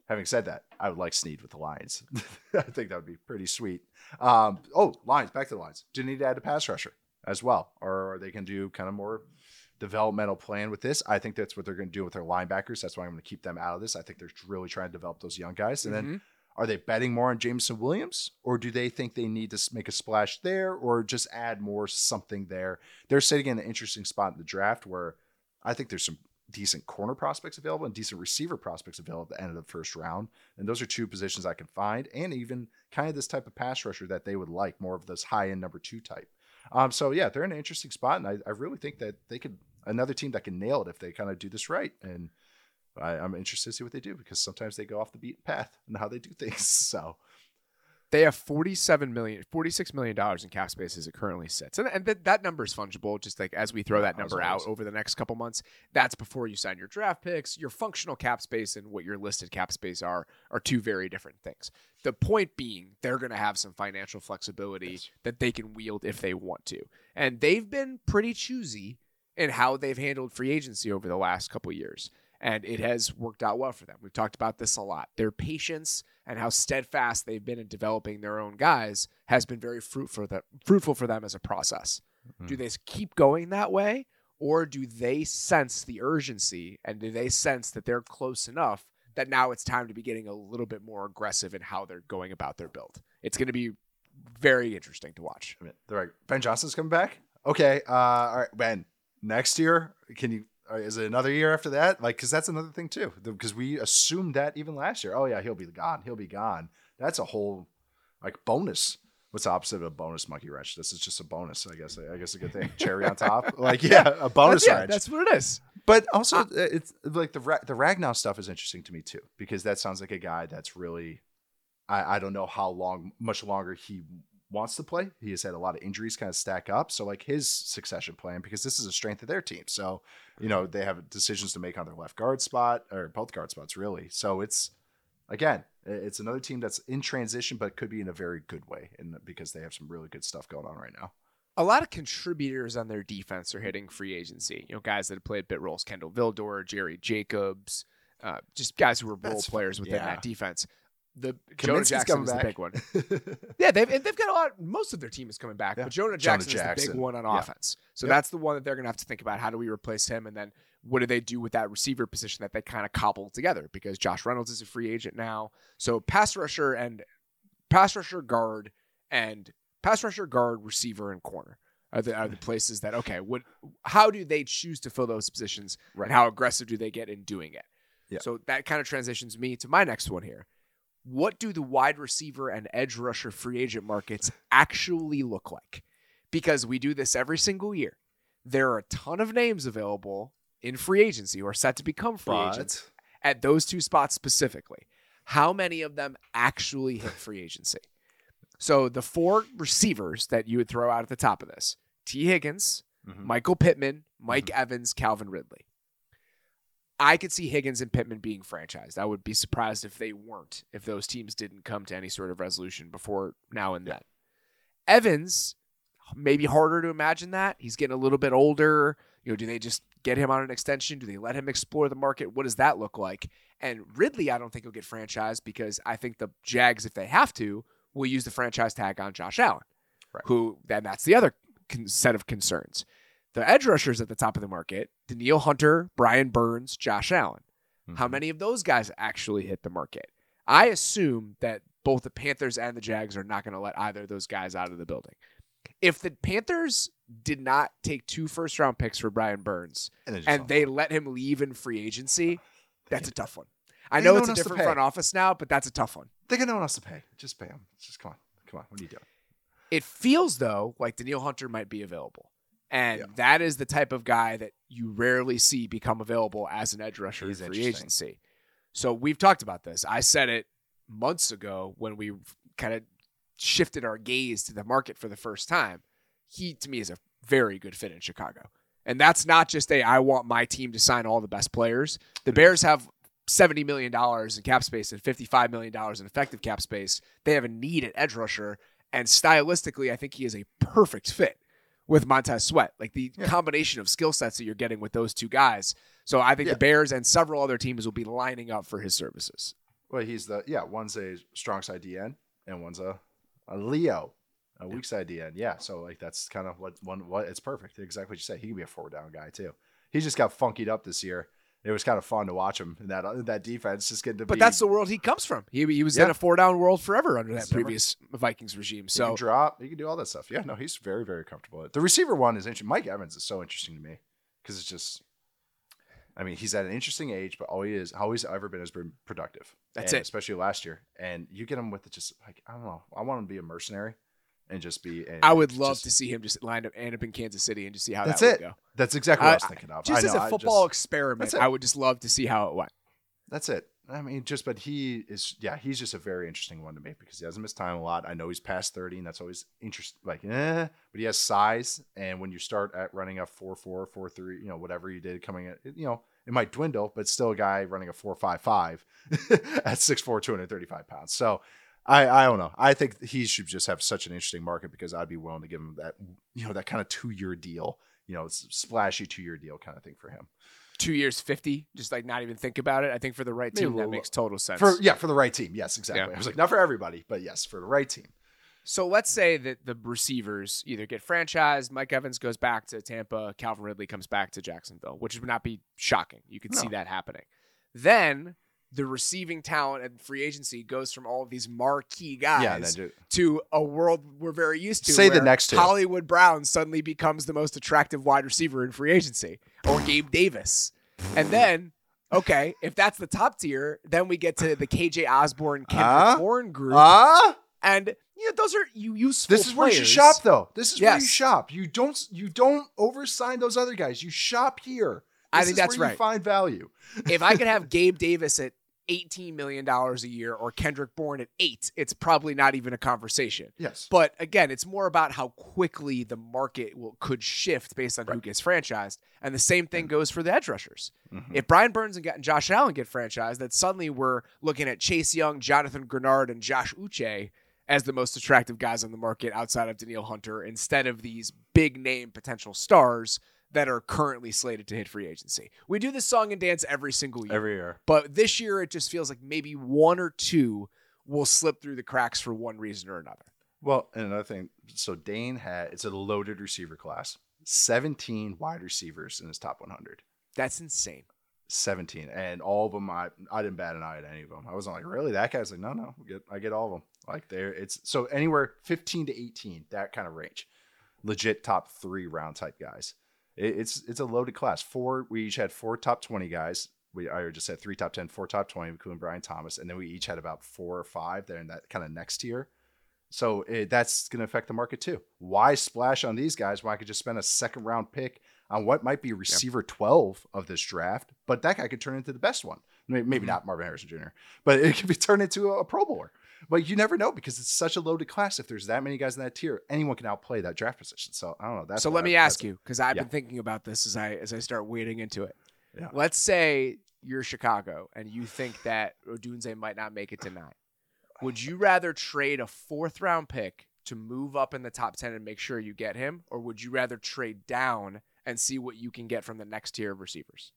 Having said that, I would like Snead with the Lions. I think that would be pretty sweet. Um, oh, Lions, back to the Lions. Do you need to add a pass rusher as well? Or are they going to do kind of more developmental plan with this? I think that's what they're going to do with their linebackers. That's why I'm going to keep them out of this. I think they're really trying to develop those young guys. And mm-hmm. then are they betting more on Jameson Williams? Or do they think they need to make a splash there or just add more something there? They're sitting in an interesting spot in the draft where I think there's some decent corner prospects available and decent receiver prospects available at the end of the first round. And those are two positions I can find, and even kind of this type of pass rusher that they would like, more of this high end number two type. Um, so yeah, they're in an interesting spot. And I, I really think that they could, another team that can nail it if they kind of do this right. And I, I'm interested to see what they do because sometimes they go off the beaten path and how they do things. So they have forty-seven million, forty-six million dollars in cap space as it currently sits. And, and th- that number is fungible. Just like as we throw that number out over the next couple months, that's before you sign your draft picks. Your functional cap space and what your listed cap space are, are two very different things. The point being, they're going to have some financial flexibility yes. that they can wield if they want to. And they've been pretty choosy in how they've handled free agency over the last couple years. And it has worked out well for them. We've talked about this a lot. Their patience and how steadfast they've been in developing their own guys has been very fruitful, that, fruitful for them as a process. Mm-hmm. Do they keep going that way? Or do they sense the urgency and do they sense that they're close enough that now it's time to be getting a little bit more aggressive in how they're going about their build? It's going to be very interesting to watch. I mean, they're like, Ben Johnson's coming back? Okay. Uh, all right, Ben, next year, can you... Is it another year after that? Like, because that's another thing too. Because we assumed that even last year. Oh yeah, he'll be gone. He'll be gone. That's a whole like bonus. What's the opposite of a bonus monkey wrench? This is just a bonus, I guess. I guess a good thing. Cherry on top. Like yeah, a bonus yeah, wrench. That's what it is. But also, uh, it's like the the Ragnow stuff is interesting to me too because that sounds like a guy that's really. I, I don't know how long, much longer he wants to play. He has had a lot of injuries kind of stack up. So like his succession plan, because this is a strength of their team. So, you know, they have decisions to make on their left guard spot or both guard spots really. So it's, again, it's another team that's in transition, but could be in a very good way. And because they have some really good stuff going on right now. A lot of contributors on their defense are hitting free agency. You know, guys that have played bit roles, Kendall Vildor, Jerry Jacobs, uh, just guys who were role that's, players within yeah. that defense. The Jonah Jackson is the big one. yeah, they've they've got a lot. Most of their team is coming back, yeah. but Jonah Jackson, Jonah Jackson is the big one on yeah. offense. So yep. that's the one that they're going to have to think about. How do we replace him? And then what do they do with that receiver position that they kind of cobbled together? Because Josh Reynolds is a free agent now. So pass rusher and pass rusher guard and pass rusher guard receiver and corner are the are the places that okay. What? How do they choose to fill those positions? Right. And how aggressive do they get in doing it? Yeah. So that kind of transitions me to my next one here. What do the wide receiver and edge rusher free agent markets actually look like? Because we do this every single year. There are a ton of names available in free agency who are set to become free but... agents at those two spots specifically. How many of them actually hit free agency? So the four receivers that you would throw out at the top of this, T. Higgins, mm-hmm. Michael Pittman, Mike mm-hmm. Evans, Calvin Ridley. I could see Higgins and Pittman being franchised. I would be surprised if they weren't, if those teams didn't come to any sort of resolution before now and then. Evans, maybe harder to imagine that. He's getting a little bit older. You know, do they just get him on an extension? Do they let him explore the market? What does that look like? And Ridley, I don't think he'll get franchised because I think the Jags, if they have to, will use the franchise tag on Josh Allen, right. who then that's the other con- set of concerns. The edge rushers at the top of the market, Danielle Hunter, Brian Burns, Josh Allen. Mm-hmm. How many of those guys actually hit the market? I assume that both the Panthers and the Jags are not going to let either of those guys out of the building. If the Panthers did not take two first-round picks for Brian Burns and, and they let him leave in free agency, that's a tough one. I know it's a different front office now, but that's a tough one. They got no one else to pay. Just pay him. Just come on. Come on. What are you doing? It feels, though, like Danielle Hunter might be available. And yeah. that is the type of guy that you rarely see become available as an edge rusher He's in free agency. So we've talked about this. I said it months ago when we kind of shifted our gaze to the market for the first time. He, to me, is a very good fit in Chicago. And that's not just a, I want my team to sign all the best players. The Bears have seventy million dollars in cap space and fifty-five million dollars in effective cap space. They have a need at edge rusher. And stylistically, I think he is a perfect fit with Montez Sweat, like the yeah. combination of skill sets that you're getting with those two guys. So I think yeah. the Bears and several other teams will be lining up for his services. Well, he's the yeah. One's a strong side D N and one's a, a Leo, a weak side D N. Yeah, so like that's kind of what one. What it's perfect. Exactly what you say. He can be a four down guy too. He just got funkied up this year. It was kind of fun to watch him in that that defense. Just getting to but be, that's the world he comes from. He he was Yeah. in a four down world forever under that He's never- previous Vikings regime. He So can drop. He can do all that stuff. Yeah, no, he's very very comfortable. The receiver one is interesting. Mike Evans is so interesting to me because it's just. I mean, he's at an interesting age, but all he is, all he's ever been has been productive. That's And it. especially last year. And you get him with the just like I don't know. I want him to be a mercenary, and just be. And I would love just- to see him just line up, end up in Kansas City and just see how That's that would it. go. That's exactly what I was I- thinking of. Just I as know, a I football just- experiment, That's it. I would just love to see how it went. That's it. I mean, just but he is. Yeah, he's just a very interesting one to me because he hasn't missed time a lot. I know he's past thirty, and that's always interesting. Like, eh, but he has size, and when you start at running a four four, four three, you know, whatever you did coming at, you know, it might dwindle, but still a guy running a four five five at six four, two hundred thirty-five pounds. So I, I don't know. I think he should just have such an interesting market because I'd be willing to give him that, you know, that kind of two year deal, you know, splashy two year deal kind of thing for him. Two years, fifty, just like not even think about it. I think for the right Maybe team, a that little- makes total sense. For yeah, for the right team. Yes, exactly. Yeah. I was like, not for everybody, but yes, for the right team. So let's say that the receivers either get franchised, Mike Evans goes back to Tampa, Calvin Ridley comes back to Jacksonville, which would not be shocking. You could see No. that happening. Then the receiving talent and free agency goes from all of these marquee guys Yeah, and then do- to a world we're very used to. Say the where next two. Hollywood Brown suddenly becomes the most attractive wide receiver in free agency, or Gabe Davis. And then, okay, if that's the top tier, then we get to the K J Osborne, Kendrick Huh? Bourne group. Ah, And you know, those are you useful this is where you should players. shop, though. This is where you Yes. shop. You don't you don't oversign those other guys. You shop here. I This think is that's where right. You find value. If I could have Gabe Davis at eighteen million dollars a year or Kendrick Bourne at eight, it's probably not even a conversation. Yes. But again, it's more about how quickly the market will could shift based on who gets franchised. And the same thing goes for the edge rushers. Mm-hmm. If Brian Burns and and Josh Allen get franchised, then suddenly we're looking at Chase Young, Jonathan Grenard, and Josh Uche as the most attractive guys on the market outside of Danielle Hunter, instead of these big name potential stars that are currently slated to hit free agency. We do this song and dance every single year. Every year. But this year, it just feels like maybe one or two will slip through the cracks for one reason or another. Well, and another thing. So Dane had it's a loaded receiver class. seventeen wide receivers in his top one hundred. That's insane. seventeen, and all of them I I didn't bat an eye at any of them. I wasn't like, really, that guy's like, no no we get I get all of them. Like there it's so anywhere fifteen to eighteen, that kind of range, legit top three round type guys. It, it's it's a loaded class. Four we each had four top twenty guys. We I just said three top ten, four top twenty, including Brian Thomas, and then we each had about four or five there in that kind of next tier. So it, that's going to affect the market too. Why splash on these guys when I could just spend a second round pick on what might be receiver twelve of this draft, but that guy could turn into the best one. Maybe, maybe not Marvin Harrison Junior, but it could be turned into a, a Pro Bowler. But you never know because it's such a loaded class. If there's that many guys in that tier, anyone can outplay that draft position. So I don't know. That's so what let I- me ask that's- you, because I've Yeah. been thinking about this as I as I start wading into it. Yeah. Let's say you're Chicago and you think that Odunze might not make it to nine. Would you rather trade a fourth round pick to move up in the top ten and make sure you get him, or would you rather trade down and see what you can get from the next tier of receivers?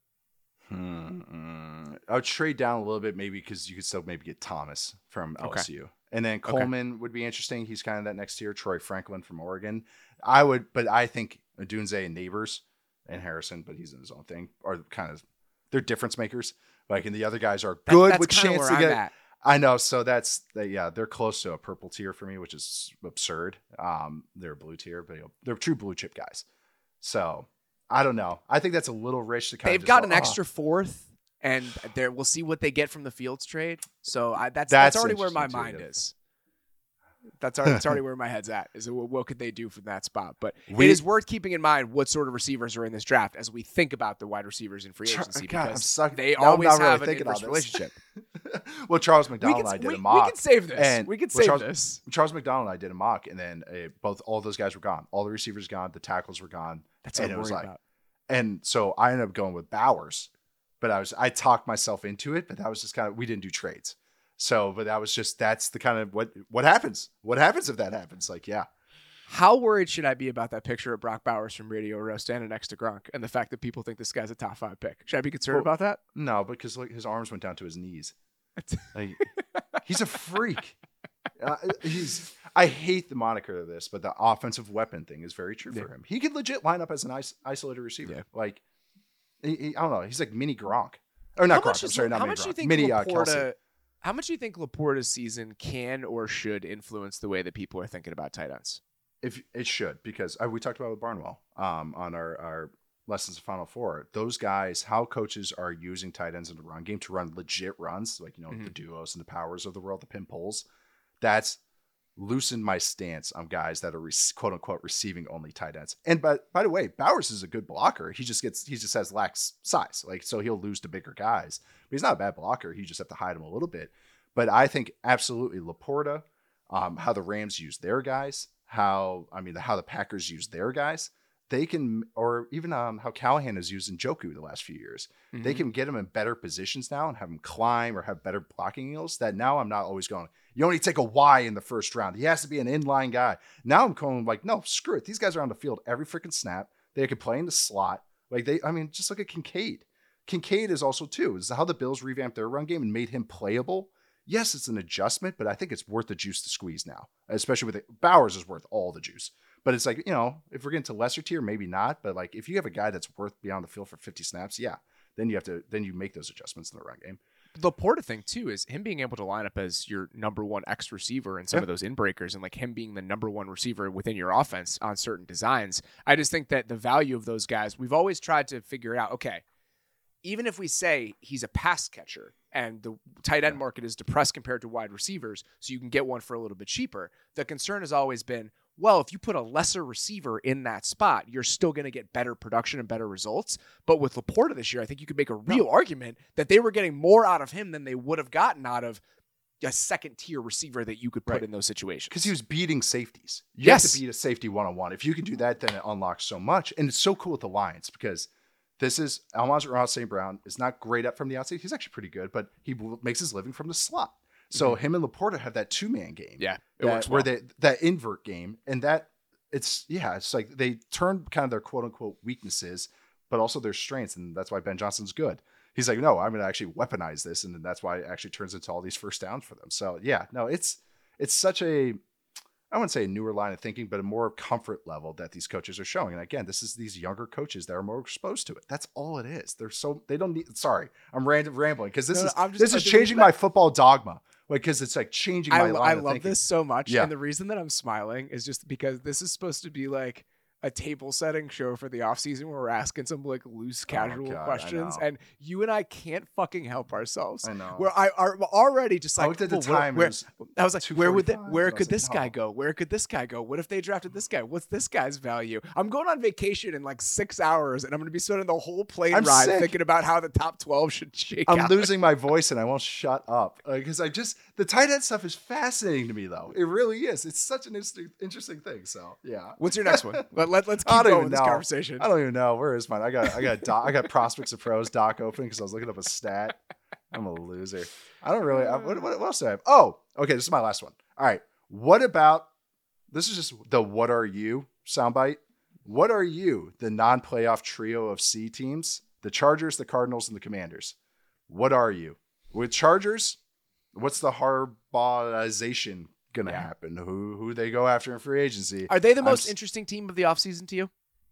Hmm, mm, I would trade down a little bit, maybe because you could still maybe get Thomas from L S U, and then Coleman would be interesting. He's kind of that next tier. Troy Franklin from Oregon. I would, but I think Odunze and Neighbors and Harrison, but he's in his own thing, are kind of they're difference makers. Like, and the other guys are That- good that's with kinda chance where to I'm get. at. I know, so that's they, yeah, they're close to a purple tier for me, which is absurd. Um, they're a blue tier, but you know, they're true blue chip guys. So I don't know. I think that's a little rich to kind They've of. got just an go, "Oh." extra fourth, and there we'll see what they get from the Fields trade. So I, that's, that's That's already where my interesting, too, mind yeah. is. That's already, that's already where my head's at. Is what, what could they do from that spot? But We- it is worth keeping in mind what sort of receivers are in this draft as we think about the wide receivers in free Char- agency, God, I'm because suck- they now I'm always not really have an thinking on inverse this. relationship. Well, Charles We McDonald can, and I did we, a we mock. can save this. and- we can well, save Charles, this. Charles McDonald and I did a mock, and then uh, both all those guys were gone. All the receivers gone. The tackles were gone. That's what and I'm it was worried like, about. and so I ended up going with Bowers, but I was I talked myself into it. But that was just kind of we didn't do trades. So, but that was just that's the kind of what what happens. What happens if that happens? Like, yeah. How worried should I be about that picture of Brock Bowers from Radio Row standing next to Gronk and the fact that people think this guy's a top five pick? Should I be concerned Well, about that? No, because like his arms went down to his knees. Like, he's a freak. Uh, he's. I hate the moniker of this, but the offensive weapon thing is very true for Yeah. him. He could legit line up as an is- isolated receiver. Yeah. Like, he, he- I don't know. He's like mini Gronk, or not How Gronk. much, I'm is, sorry, not how mini much do you Gronk. think Mini uh, Kelsey. Laporta? How much do you think Laporta's season can or should influence the way that people are thinking about tight ends? If it should, because uh, we talked about with Barnwell um, on our, our lessons of Final Four. Those guys, how coaches are using tight ends in the run game to run legit runs, like, you know, Mhm. the duos and the powers of the world, the pin pulls. That's loosened my stance on guys that are re- quote unquote receiving only tight ends. And by by the way, Bowers is a good blocker. He just gets he just has lacks size, like so he'll lose to bigger guys. But he's not a bad blocker. You just have to hide him a little bit. But I think absolutely Laporta, um, how the Rams use their guys, how I mean how the Packers use their guys. They can, or even um, how Callahan has used Njoku the last few years. Mm-hmm. They can get him in better positions now and have him climb or have better blocking angles. That now I'm not always going, you only take a Y in the first round. He has to be an inline guy. Now I'm going like, no, screw it. These guys are on the field every freaking snap. They can play in the slot. Like they, I mean, just look at Kincaid. Kincaid is also too, is how the Bills revamped their run game and made him playable. Yes, it's an adjustment, but I think it's worth the juice to squeeze now, especially with it. Bowers is worth all the juice. But it's like, you know, if we're getting to lesser tier, maybe not. But like, if you have a guy that's worth beyond the field for fifty snaps, yeah, then you have to, then you make those adjustments in the run game. The Laporta thing too is him being able to line up as your number one X receiver in some Yeah. of those inbreakers, and like him being the number one receiver within your offense on certain designs. I just think that the value of those guys, we've always tried to figure out, okay, even if we say he's a pass catcher and the tight end market is depressed compared to wide receivers, so you can get one for a little bit cheaper, the concern has always been, well, if you put a lesser receiver in that spot, you're still going to get better production and better results. But with Laporta this year, I think you could make a real argument that they were getting more out of him than they would have gotten out of a second tier receiver that you could put Right. in those situations. Because he was beating safeties. You Yes. have to beat a safety one-on-one. If you can do that, then it unlocks so much. And it's so cool with the Lions because this is Almaz Saint Brown is not great up from the outside. He's actually pretty good, but he w- makes his living from the slot. So him and Laporta have that two-man game. Yeah, it that, works where well. they that invert game, and that it's yeah, it's like they turn kind of their quote unquote weaknesses, but also their strengths, and that's why Ben Johnson's good. He's like, no, I'm going to actually weaponize this, and then that's why it actually turns into all these first downs for them. So yeah, no, it's it's such a I wouldn't say a newer line of thinking, but a more comfort level that these coaches are showing. And again, this is these younger coaches that are more exposed to it. That's all it is. They're so they don't need. Sorry, I'm random rambling because this No, no, is I'm just- this I is think changing that- my football dogma. Like because it's like changing my I, line I of love thinking. this so much. Yeah. And the reason that I'm smiling is just because this is supposed to be like a table setting show for the off season where we're asking some like loose casual God, I questions. know. And you and I can't fucking help ourselves. I know. Where I are already just like, I looked at the well, where- time. where- it was I was like, where would that, two forty-five, where and I could was this like, guy no. go? Where could this guy go? What if they drafted this guy? What's this guy's value? I'm going on vacation in like six hours and I'm going to be spending the whole plane I'm ride sick. thinking about how the top twelve should shake I'm out. losing my voice and I won't shut up because I just the tight end stuff is fascinating to me though. It really is. It's such an interesting, interesting thing. So yeah. What's your next one? Let, let, let's I keep don't going even with this know. conversation. I don't even know where is mine. I got I got doc, I got Prospects of Pros doc open because I was looking up a stat. I'm a loser. I don't really. I, what, what else do I have? Oh, okay. This is my last one. All right. What about this? Is just the what are you soundbite? What are you? The non-playoff trio of C teams: the Chargers, the Cardinals, and the Commanders. What are you? With Chargers, what's the Harbaughization gonna Yeah. happen? Who who they go after in free agency? Are they the I'm most s- interesting team of the offseason to you?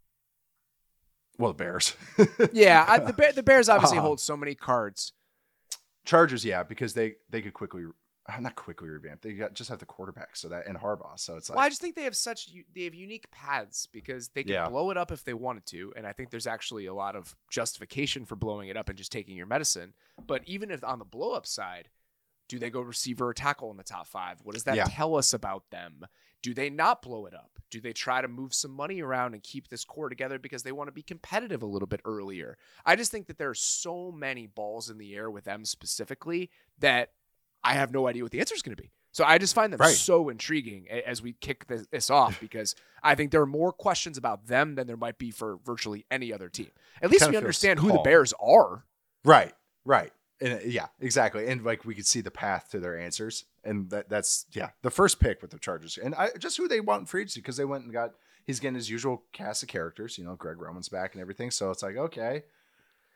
Well, the Bears. Yeah, I, the, Bear, the Bears obviously Uh, hold so many cards. Chargers, yeah, because they they could quickly, uh, not quickly revamp. They got just have the quarterback, so that and Harbaugh. So it's like, Well, I just think they have such u- they have unique paths because they can Yeah. blow it up if they wanted to, and I think there's actually a lot of justification for blowing it up and just taking your medicine. But even if on the blow up side, do they go receiver or tackle in the top five? What does that Yeah. tell us about them? Do they not blow it up? Do they try to move some money around and keep this core together because they want to be competitive a little bit earlier? I just think that there are so many balls in the air with them specifically that I have no idea what the answer is going to be. So I just find them Right. so intriguing a- as we kick this, this off because I think there are more questions about them than there might be for virtually any other team. At least Kinda we feels understand who the calm. Bears are. right, right, and uh, yeah, exactly. And like we could see the path to their answers, and that that's yeah, the first pick with the Chargers, and I just who they want in free agency because they went and got he's getting his usual cast of characters. You know, Greg Roman's back and everything, so it's like okay.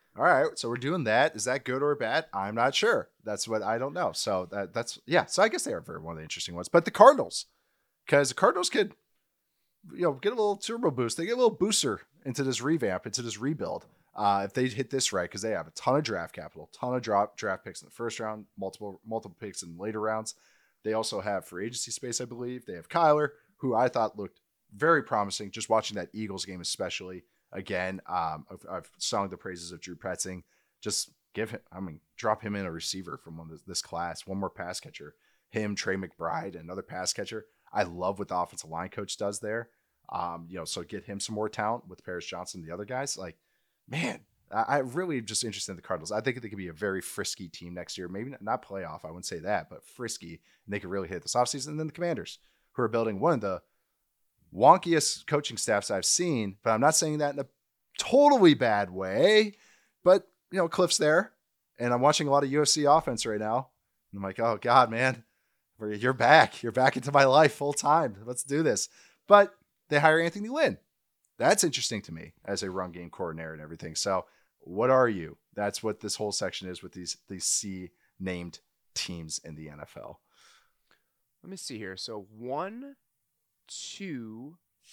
All right, so we're doing that. Is that good or bad? I'm not sure. That's what I don't know. So that that's yeah. So I guess they are very one of the interesting ones. But the Cardinals, because the Cardinals could, you know, get a little turbo boost. They get a little booster into this revamp, into this rebuild. Uh, if they hit this right, because they have a ton of draft capital, ton of drop draft picks in the first round, multiple multiple picks in later rounds. They also have free agency space, I believe. They have Kyler, who I thought looked very promising. Just watching that Eagles game, especially. Again, um, I've, I've sung the praises of Drew Petzing. Just give him, I mean, drop him in a receiver from one of this, this class. One more pass catcher. Him, Trey McBride, another pass catcher. I love what the offensive line coach does there. Um, you know, so get him some more talent with Paris Johnson and the other guys. Like, man, I, I really just interested in the Cardinals. I think they could be a very frisky team next year. Maybe not, not playoff, I wouldn't say that, but frisky. And they could really hit this offseason. And then the Commanders, who are building one of the wonkiest coaching staffs I've seen, but I'm not saying that in a totally bad way. But, you know, Cliff's there, and I'm watching a lot of U F C offense right now. And I'm like, oh, God, man, you're back. You're back into my life full time. Let's do this. But they hire Anthony Lynn. That's interesting to me as a run game coordinator and everything. So what are you? That's what this whole section is with these, these C named teams in the N F L. Let me see here. So one, two,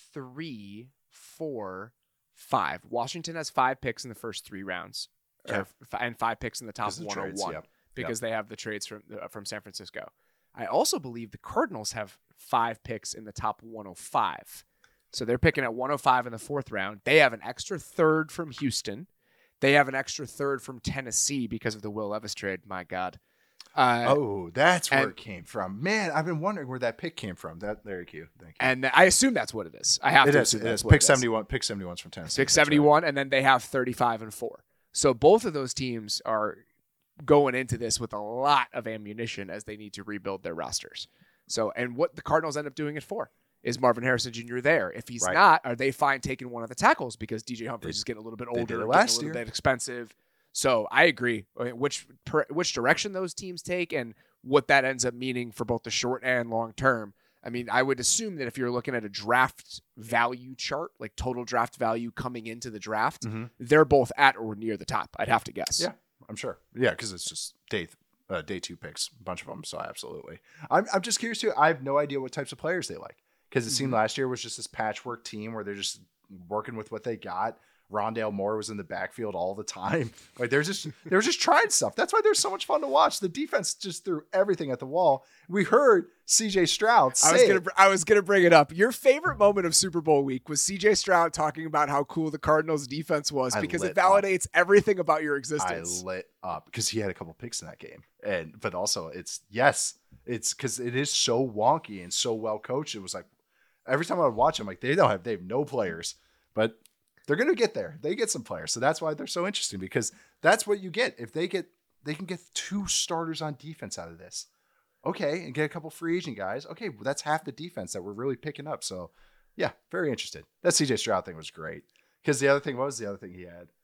three, four, five. Washington has five picks in the first three rounds, Okay. or, and five picks in the top the one oh one trades, yep. because yep. they have the trades from uh, from San Francisco. I also believe the Cardinals have five picks in the top one oh five. So they're picking at one oh five in the fourth round. They have an extra third from Houston. They have an extra third from Tennessee because of the Will Levis trade. My God. Uh, oh, that's where and, it came from. Man, I've been wondering where that pick came from. That very cute. Thank you. And I assume that's what it is. I have it to is, assume it that's is. what Pick it is. seventy-one. Pick seventy-one's from Tennessee. Pick seventy-one, right. And then they have thirty-five and four. So both of those teams are going into this with a lot of ammunition as they need to rebuild their rosters. So, and what the Cardinals end up doing it for is Marvin Harrison Junior there. If he's right. not, are they fine taking one of the tackles because D J Humphries they, is getting a little bit older, getting a last little year. bit expensive. So I agree. I mean, which per, which direction those teams take and what that ends up meaning for both the short and long term. I mean, I would assume that if you're looking at a draft value chart, like total draft value coming into the draft, mm-hmm. they're both at or near the top. I'd have to guess. Yeah, I'm sure. Yeah, because it's just day uh, day two picks, a bunch of them. So absolutely. I'm I'm just curious too. I have no idea what types of players they like because it seemed Mm-hmm. last year was just this patchwork team where they're just working with what they got. Rondale Moore was in the backfield all the time. Like they're just they were just trying stuff. That's why they're so much fun to watch. The defense just threw everything at the wall. We heard C J Stroud say I was gonna it. I was gonna bring it up. Your favorite moment of Super Bowl week was C J Stroud talking about how cool the Cardinals defense was I because it lit up. validates everything about your I existence. lit up because he had a couple picks in that game, and but also it's yes, it's because it is so wonky and so well coached. It was like every time I would watch them, like they don't have they have no players, but they're gonna get there. They get some players, so that's why they're so interesting because that's what you get if they get they can get two starters on defense out of this. Okay, and get a couple free agent guys. Okay, well, that's half the defense that we're really picking up. So yeah, very interested. That C J Stroud thing was great because the other thing what was the other thing he had.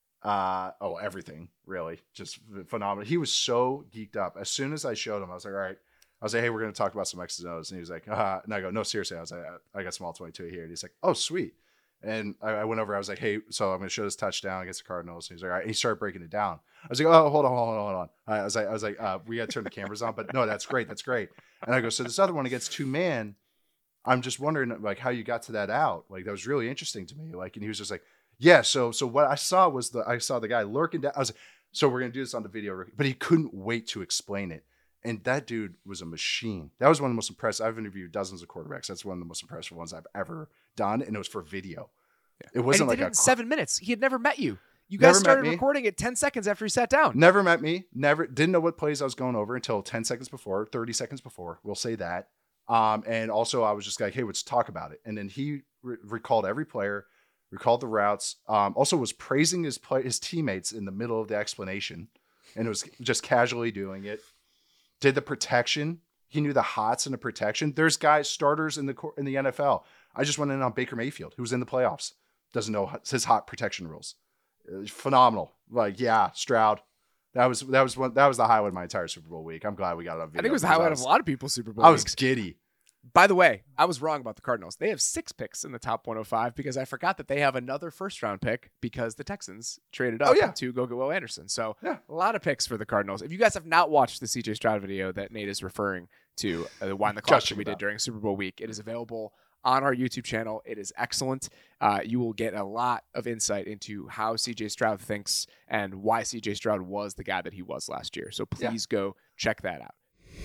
Uh oh, everything really just phenomenal. He was so geeked up. As soon as I showed him, I was like, all right. I was like, hey, we're gonna talk about some X's and O's, and he was like, uh, and I go, no, seriously. I was like, I got small twenty-two here, and he's like, oh, sweet. And I, I went over. I was like, hey, so I'm gonna show this touchdown against the Cardinals. And he's like, all right. And he started breaking it down. I was like, oh, hold on, hold on, hold on. I was like, I was like, uh, we got to turn the cameras on, but no, that's great, that's great. And I go, so this other one against two man, I'm just wondering like how you got to that out. Like that was really interesting to me. Like, and he was just like, yeah. So, so what I saw was the I saw the guy lurking down. I was like, so we're gonna do this on the video, but he couldn't wait to explain it. And that dude was a machine. That was one of the most impressive. I've interviewed dozens of quarterbacks. That's one of the most impressive ones I've ever done, and it was for video. Yeah. It wasn't and he like did it a in seven minutes. He had never met you. You guys Never met started me. recording it ten seconds after he sat down. Never met me. Never didn't know what plays I was going over until ten seconds before, thirty seconds before. We'll say that. Um, and also I was just like, hey, let's talk about it. And then he re- recalled every player, recalled the routes. Um, also was praising his play, his teammates in the middle of the explanation, and it was just casually doing it. Did the protection. He knew the hots and the protection. There's guys starters in the in the N F L. I just went in on Baker Mayfield, who was in the playoffs. Doesn't know his hot protection rules. Phenomenal. Like, yeah, Stroud. That was that was one that was the highlight of my entire Super Bowl week. I'm glad we got it on video. I think it was the highlight of a lot of people's Super Bowl I was weeks. giddy. By the way, I was wrong about the Cardinals. They have six picks in the top one oh five because I forgot that they have another first round pick because the Texans traded up Oh, yeah. to go get Will Anderson. So Yeah. a lot of picks for the Cardinals. If you guys have not watched the C J Stroud video that Nate is referring to, uh, the Wind the Clock Gushing that we did about. during Super Bowl week, it is available on our YouTube channel. It is excellent. Uh, you will get a lot of insight into how C J Stroud thinks and why C J Stroud was the guy that he was last year. So please go check that out.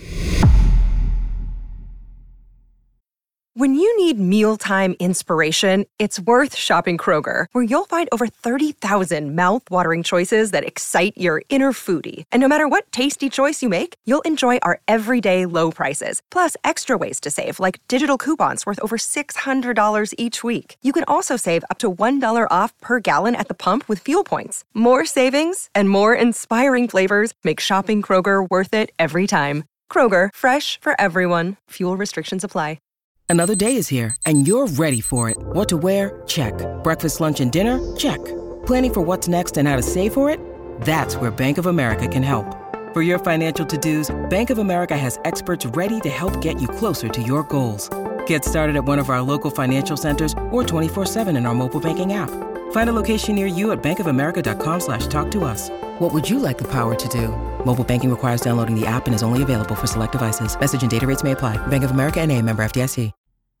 When you need mealtime inspiration, it's worth shopping Kroger, where you'll find over thirty thousand mouth-watering choices that excite your inner foodie. And no matter what tasty choice you make, you'll enjoy our everyday low prices, plus extra ways to save, like digital coupons worth over six hundred dollars each week. You can also save up to one dollar off per gallon at the pump with fuel points. More savings and more inspiring flavors make shopping Kroger worth it every time. Kroger, fresh for everyone. Fuel restrictions apply. Another day is here, and you're ready for it. What to wear? Check. Breakfast, lunch, and dinner? Check. Planning for what's next and how to save for it? That's where Bank of America can help. For your financial to-dos, Bank of America has experts ready to help get you closer to your goals. Get started at one of our local financial centers or twenty-four seven in our mobile banking app. Find a location near you at bankofamerica.com slash talk to us. What would you like the power to do? Mobile banking requires downloading the app and is only available for select devices. Message and data rates may apply. Bank of America N A, member F D I C.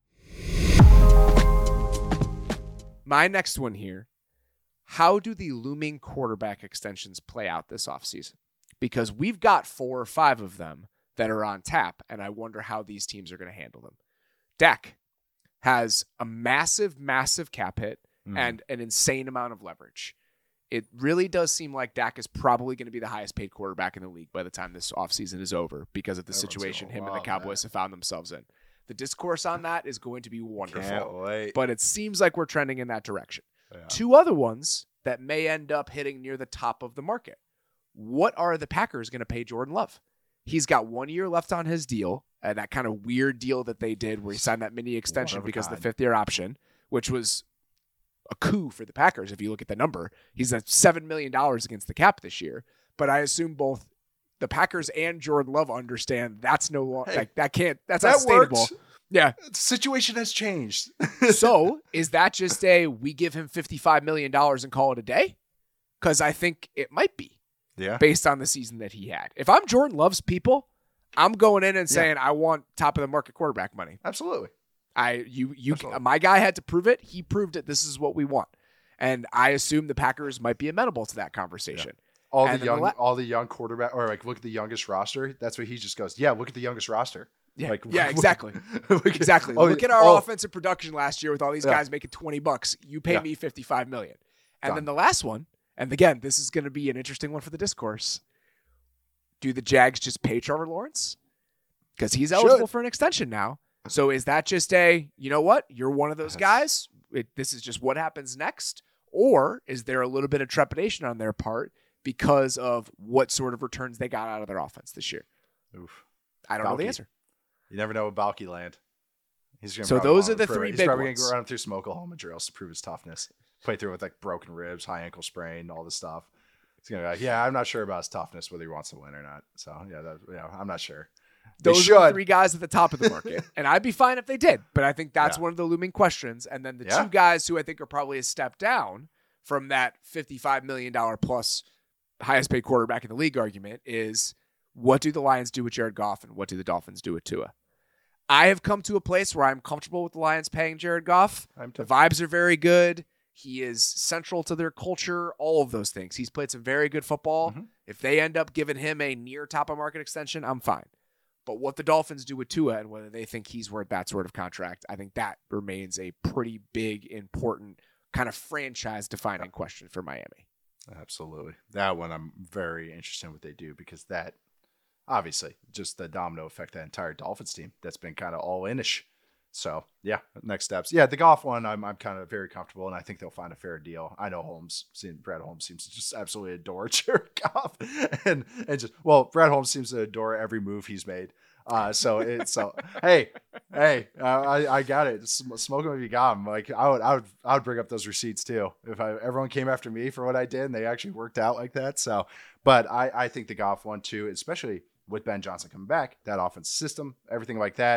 My next one here. How do the looming quarterback extensions play out this offseason? Because we've got four or five of them that are on tap, and I wonder how these teams are going to handle them. Dak has a massive, massive cap hit Mm. and an insane amount of leverage. It really does seem like Dak is probably going to be the highest paid quarterback in the league by the time this offseason is over because of the Everyone's situation gonna him and the love Cowboys that. have found themselves in. The discourse on that is going to be wonderful. Can't wait. But it seems like we're trending in that direction. Yeah. Two other ones that may end up hitting near the top of the market. What are the Packers going to pay Jordan Love? He's got one year left on his deal, and that kind of weird deal that they did where he signed that mini extension One of a because of the kind. fifth year option, which was a coup for the Packers. If you look at the number, he's at seven million dollars against the cap this year. But I assume both the Packers and Jordan Love understand that's no longer, Hey, like, that can't, that's that not sustainable. worked. Yeah. The situation has changed. So is that just a, we give him fifty-five million dollars and call it a day? Because I think it might be Yeah. based on the season that he had. If I'm Jordan Love's people, I'm going in and saying, I want top of the market quarterback money. Absolutely. I you you Absolutely. my guy had to prove it. He proved it. This is what we want. And I assume the Packers might be amenable to that conversation. All And the then young, the la- all the young quarterback, or like look at the youngest roster. That's what he just goes. Yeah, look at the youngest roster. Yeah, Like, yeah, look- exactly. look at- Exactly. oh, Look at our oh, offensive production last year with all these Yeah. guys making twenty bucks. You pay Yeah. me fifty-five million. And Done. then the last one, and again, this is going to be an interesting one for the discourse. Do the Jags just pay Trevor Lawrence? Because he's eligible Should. for an extension now. So is that just a, you know what? You're one of those Yes. guys. It, this is just what happens next. Or is there a little bit of trepidation on their part because of what sort of returns they got out of their offense this year? Oof. I don't know the Balky. answer. You never know with Balky land. He's gonna So probably those want are the to prove three it. He's big probably ones. gonna go run through some Oklahoma drills to prove his toughness. Play through with like broken ribs, high ankle sprain, all this stuff. He's gonna be like, yeah, I'm not sure about his toughness, whether he wants to win or not. So yeah, that, yeah, I'm not sure. They Those are the should. three guys at the top of the market. And I'd be fine if they did. But I think that's Yeah. one of the looming questions. And then the Yeah. two guys who I think are probably a step down from that fifty-five million dollars plus highest paid quarterback in the league argument is, what do the Lions do with Jared Goff and what do the Dolphins do with Tua? I have come to a place where I'm comfortable with the Lions paying Jared Goff. I'm The too. vibes are very good. He is central to their culture, all of those things. He's played some very good football. Mhm. If they end up giving him a near top of market extension, I'm fine. But what the Dolphins do with Tua and whether they think he's worth that sort of contract, I think that remains a pretty big, important, kind of franchise defining question for Miami. Absolutely. That one I'm very interested in what they do, because that obviously just the domino effect, that entire Dolphins team that's been kind of all inish. So yeah, next steps. Yeah, the golf one I'm I'm kind of very comfortable, and I think they'll find a fair deal. I know Holmes, seeing Brad Holmes seems to just absolutely adore Jared Goff, and and just well, Brad Holmes seems to adore every move he's made. Uh, so it's so hey hey uh, I I got it. Sm- Smoke them if you got them. Like I would I would I would bring up those receipts too if I everyone came after me for what I did and they actually worked out like that. So, but I I think the golf one too, especially with Ben Johnson coming back, that offense system, everything like that.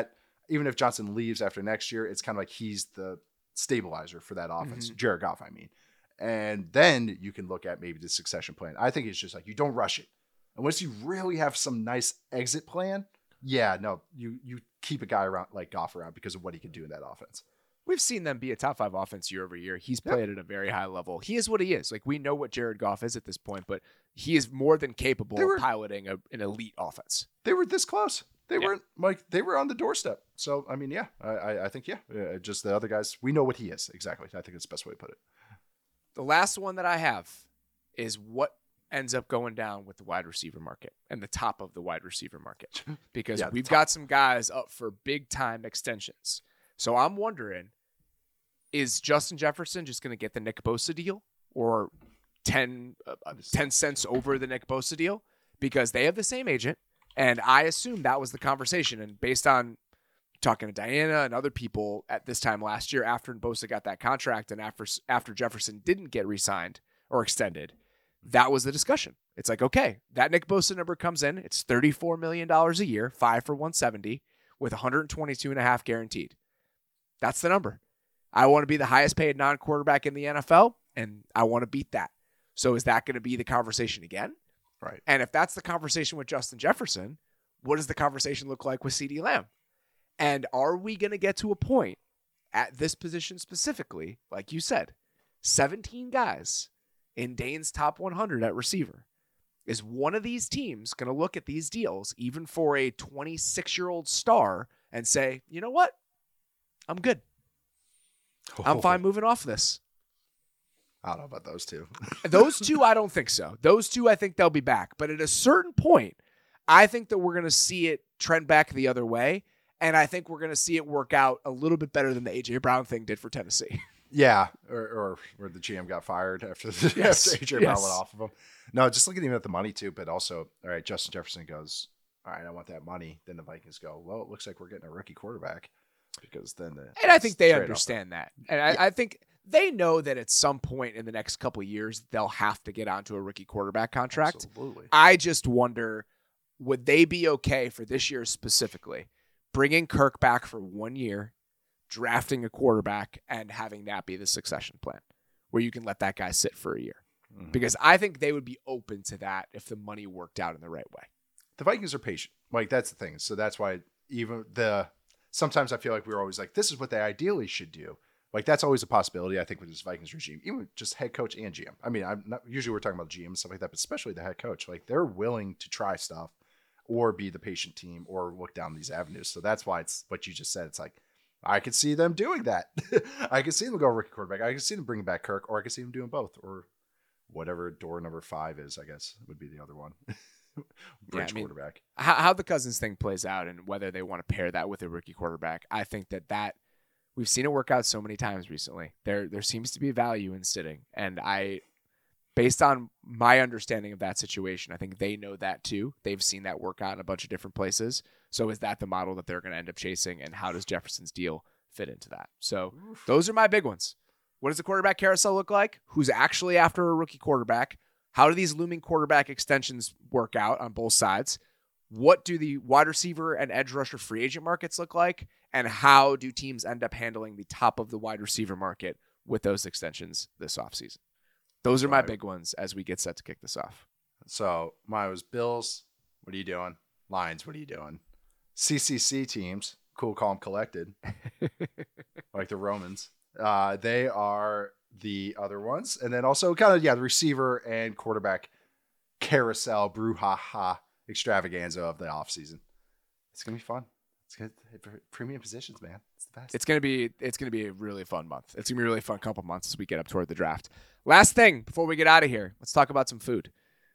even if Johnson leaves after next year, it's kind of like he's the stabilizer for that offense. Mm-hmm. Jared Goff, I mean. And then you can look at maybe the succession plan. I think it's just like you don't rush it. Unless you really have some nice exit plan, yeah, no, you you keep a guy around like Goff around because of what he can do in that offense. We've seen them be a top five offense year over year. He's Yep. played at a very high level. He is what he is. Like, we know what Jared Goff is at this point, but he is more than capable They were- of piloting a, an elite offense. They were this close. They Yeah. weren't like they were on the doorstep. So I mean, yeah, I I, I think yeah, uh, just the other guys. We know what he is exactly. I think it's the best way to put it. The last one that I have is what ends up going down with the wide receiver market and the top of the wide receiver market, because Yeah, the we've top. got some guys up for big time extensions. So I'm wondering, is Justin Jefferson just going to get the Nick Bosa deal or ten, uh, ten cents over the Nick Bosa deal? Because they have the same agent. And I assume that was the conversation. And based on talking to Diana and other people at this time last year, after Bosa got that contract and after after Jefferson didn't get re-signed or extended, that was the discussion. It's like, okay, that Nick Bosa number comes in. It's thirty-four million dollars a year, five for one seventy, with one hundred twenty-two and a half guaranteed. That's the number. I want to be the highest paid non-quarterback in the N F L, and I want to beat that. So is that going to be the conversation again? Right. And if that's the conversation with Justin Jefferson, what does the conversation look like with CeeDee Lamb? And are we going to get to a point at this position specifically, like you said, seventeen guys in Dane's top one hundred at receiver? Is one of these teams going to look at these deals, even for a twenty-six-year-old star, and say, you know what? I'm good. I'm fine moving off this. I don't know about those two. Those two, I don't think so. Those two, I think they'll be back. But at a certain point, I think that we're going to see it trend back the other way. And I think we're going to see it work out a little bit better than the A J Brown thing did for Tennessee. Yeah, or, or where the G M got fired after, the, Yes, after A J yes. Brown went off of him. No, just looking even at the money too, but also, all right, Justin Jefferson goes, all right, I want that money. Then the Vikings go, well, it looks like we're getting a rookie quarterback, because then the And I think they trade off. understand that. And I, I think they know that at some point in the next couple of years, they'll have to get onto a rookie quarterback contract. Absolutely. I just wonder, would they be okay for this year specifically, bringing Kirk back for one year, drafting a quarterback, and having that be the succession plan, where you can let that guy sit for a year? Mhm. Because I think they would be open to that if the money worked out in the right way. The Vikings are patient. Like, that's the thing. So that's why even the sometimes I feel like we're always like, this is what they ideally should do. Like, that's always a possibility, I think, with this Vikings regime, even with just head coach and G M. I mean, I'm not usually we're talking about G M and stuff like that, but especially the head coach. Like, they're willing to try stuff or be the patient team or look down these avenues. So that's why it's what you just said. It's like, I could see them doing that. I could see them go rookie quarterback. I could see them bringing back Kirk, or I could see them doing both, or whatever door number five is, I guess, would be the other one. Bridge I mean, quarterback. How, how the Cousins thing plays out and whether they want to pair that with a rookie quarterback, I think that that we've seen it work out so many times recently. There there seems to be value in sitting, and I, based on my understanding of that situation, I think they know that too. They've seen that work out in a bunch of different places. So is that the model that they're going to end up chasing, and how does Jefferson's deal fit into that? So those are my big ones. What does the quarterback carousel look like? Who's actually after a rookie quarterback? How do these looming quarterback extensions work out on both sides? What do the wide receiver and edge rusher free agent markets look like? And how do teams end up handling the top of the wide receiver market with those extensions this offseason? Those are my Right. big ones as we get set to kick this off. So mine was Bills. What are you doing? Lions. What are you doing? C C C teams. Cool, calm, collected. Like the Romans. Uh, they are the other ones. And then also kind of, yeah, the receiver and quarterback carousel brouhaha extravaganza of the offseason. It's going to be fun. It's good. Premium positions, man. It's the best. It's gonna be it's gonna be a really fun month. It's gonna be a really fun couple months as we get up toward the draft. Last thing before we get out of here, let's talk about some food.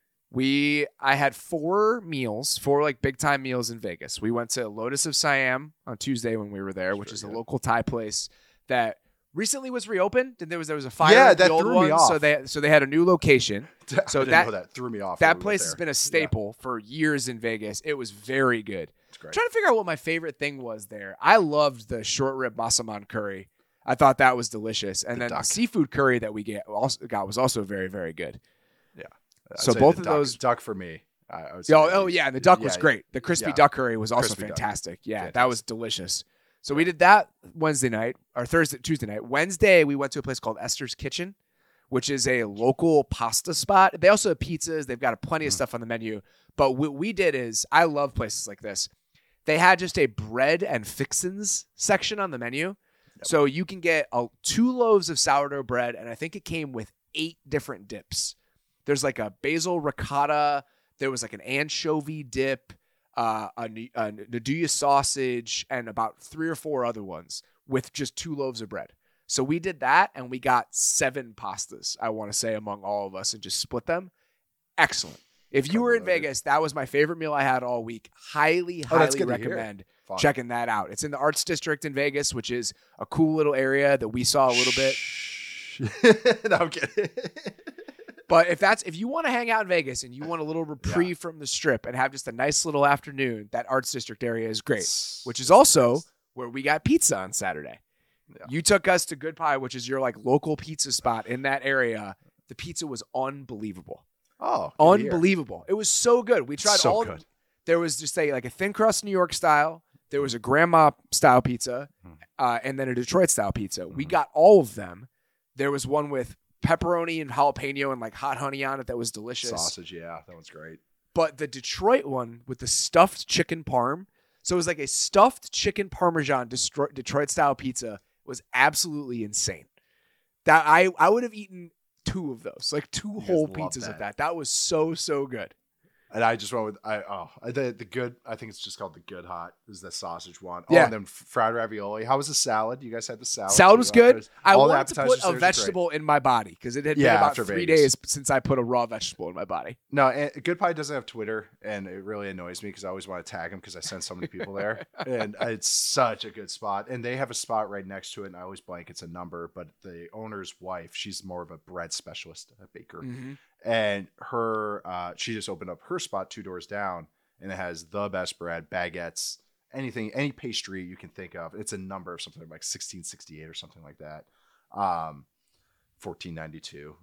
We I had four meals, four like big time meals in Vegas. We went to Lotus of Siam on Tuesday when we were there, which is a local Thai place that recently was reopened. And there was there was a fire Yeah, at the that old threw one, me off. so they so they had a new location. I So didn't that know that threw me off. that when we place went has there. been a staple for years in Vegas. It was very good. It's great. Trying to figure out what my favorite thing was there. I loved the short rib masaman curry. I thought that was delicious, and The then duck. the seafood curry that we get also got was also very very good. Yeah. I'd So say both the of duck- those- duck for me. I, I would say Oh, maybe- oh yeah, and the duck was yeah, great. The crispy yeah. duck curry was also Crispy duck. fantastic. Yeah, that Fantastic. was delicious. So we did that Wednesday night or Thursday, Tuesday night. Wednesday, we went to a place called Esther's Kitchen, which is a local pasta spot. They also have pizzas. They've got plenty of Mm. stuff on the menu. But what we did is, I love places like this. They had just a bread and fixins section on the menu. Yep. So you can get a, two loaves of sourdough bread, and I think it came with eight different dips. There's like a basil ricotta. There was like an anchovy dip, uh, a, a Nduja sausage, and about three or four other ones with just two loaves of bread. So we did that, and we got seven pastas, I want to say, among all of us, and just split them. Excellent. If you were in Vegas, that was my favorite meal I had all week. Highly, Oh, that's highly good to recommend Fun. checking that out. It's in the Arts District in Vegas, which is a cool little area that we saw a little bit. No, I'm kidding. But if that's if you want to hang out in Vegas and you want a little reprieve Yeah. from the Strip and have just a nice little afternoon, that Arts District area is great. It's- Which is also where we got pizza on Saturday. Yeah. You took us to Good Pie, which is your like local pizza spot in that area. The pizza was unbelievable. Oh, good to hear. Unbelievable. It was so good. We tried So all good. There was just a like a thin crust New York style. There was a grandma style pizza, uh, and then a Detroit style pizza. We got all of them. There was one with pepperoni and jalapeno and like hot honey on it that was delicious. Sausage, yeah, that one's great. But the Detroit one with the stuffed chicken parm, so it was like a stuffed chicken parmesan Detroit style pizza, was absolutely insane. That I I would have eaten two of those, like two guys whole love pizzas that. of that. That was so so good. And I just went with I oh the the good I think it's just called the good hot is the sausage one. Yeah. Oh, and then fried ravioli. How was the salad? You guys had the salad. Salad too, was huh? good. There's- I all the wanted to appetizers put a there are great. vegetable in my body because it had Yeah, been about after three Vegas. days since I put a raw vegetable in my body. No, and Good Pie doesn't have Twitter, and it really annoys me because I always want to tag him because I send so many people there, and it's such a good spot. And they have a spot right next to it, and I always blank it's a number, but the owner's wife, she's more of a bread specialist, a baker, Mm-hmm. and her uh, she just opened up her spot two doors down, and it has the best bread, baguettes, anything, any pastry you can think of. It's a number of something like sixteen sixty-eight or something like that, um, fourteen ninety-two.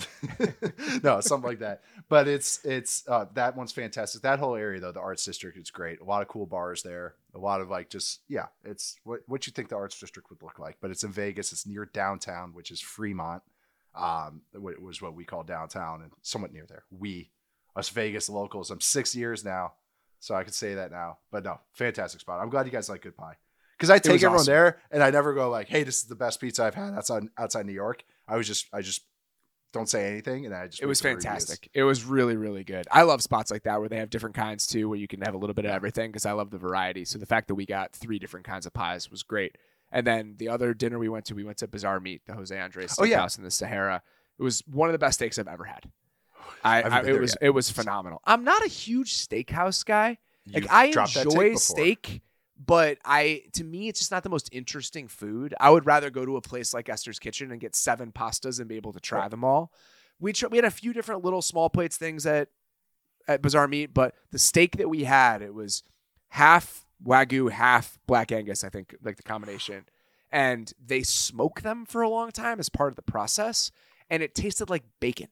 No, something like that. But it's it's uh, that one's fantastic. That whole area though, the Arts District, it's great. A lot of cool bars there. A lot of like just yeah, it's what what you think the Arts District would look like. But it's in Vegas. It's near downtown, which is Fremont. Um, it was what we call downtown, and somewhat near there. We, us Vegas locals. I'm six years now, so I can say that now. But no, fantastic spot. I'm glad you guys like Good Pie. Because I take was everyone awesome. there, and I never go like, "Hey, this is the best pizza I've had." outside outside New York. I was just, I just don't say anything, and I just. It was make the reviews. fantastic. It was really, really good. I love spots like that where they have different kinds too, where you can have a little bit of everything because I love the variety. So the fact that we got three different kinds of pies was great. And then the other dinner we went to, we went to Bazaar Meat, the Jose Andres Steakhouse Oh, yeah. in the Sahara. It was one of the best steaks I've ever had. I, haven't I been it there was yet. it was phenomenal. I'm not a huge steakhouse guy. Like You've I dropped that take enjoy before. steak, but I to me it's just not the most interesting food. I would rather go to a place like Esther's Kitchen and get seven pastas and be able to try them all. We tr- we had a few different little small plates things at at Bazaar Meat, but the steak that we had, it was half Wagyu, half Black Angus, I think, like the combination. And they smoke them for a long time as part of the process, and it tasted like bacon.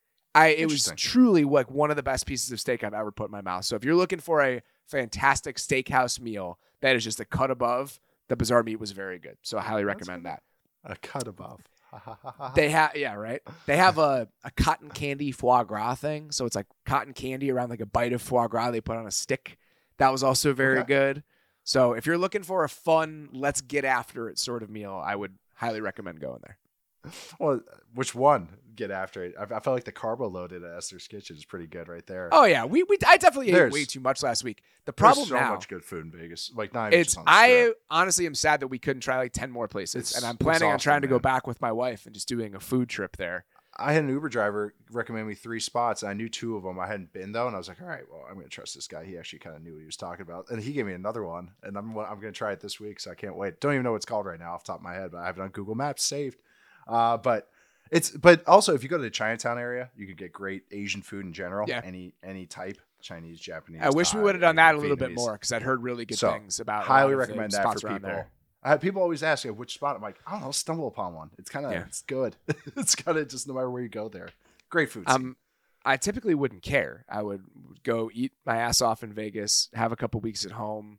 I it was Interesting. truly like one of the best pieces of steak I've ever put in my mouth. So if you're looking for a fantastic steakhouse meal that is just a cut above, the Bazaar Meat was very good. So I highly recommend that. A cut above. They have yeah, right. They have a, a cotton candy foie gras thing. So it's like cotton candy around like a bite of foie gras they put on a stick. That was also very Okay. good. So if you're looking for a fun, let's get after it sort of meal, I would highly recommend going there. Well, which one? Get after it. I, I felt like the carbo loaded at Esther's Kitchen is pretty good right there. Oh yeah, we we I definitely ate There's- way too much last week. The There's problem so now much good food in Vegas. Like not even it's just on the I strip. honestly am sad that we couldn't try like ten more places, It's and I'm planning on exhausting, trying to go man. back with my wife and just doing a food trip there. I had an Uber driver recommend me three spots, and I knew two of them. I hadn't been though, and I was like, "All right, well, I'm going to trust this guy. He actually kind of knew what he was talking about." And he gave me another one, and I'm I'm going to try it this week, so I can't wait. Don't even know what it's called right now off the top of my head, but I have it on Google Maps saved. Uh, but it's but also if you go to the Chinatown area, you could get great Asian food in general. Yeah. any any type, Chinese, Japanese. I wish we Thai, would have done like, that a little bit Vietnamese. more because I'd heard really good So, things about. a Highly lot of the recommend that spots for around people. there. I have people always ask me which spot. I'm like, I don't know, stumble upon one. It's kind of Yeah. it's good. It's kind of just no matter where you go there. Great food. scene. Um, I typically wouldn't care. I would go eat my ass off in Vegas, have a couple weeks at home,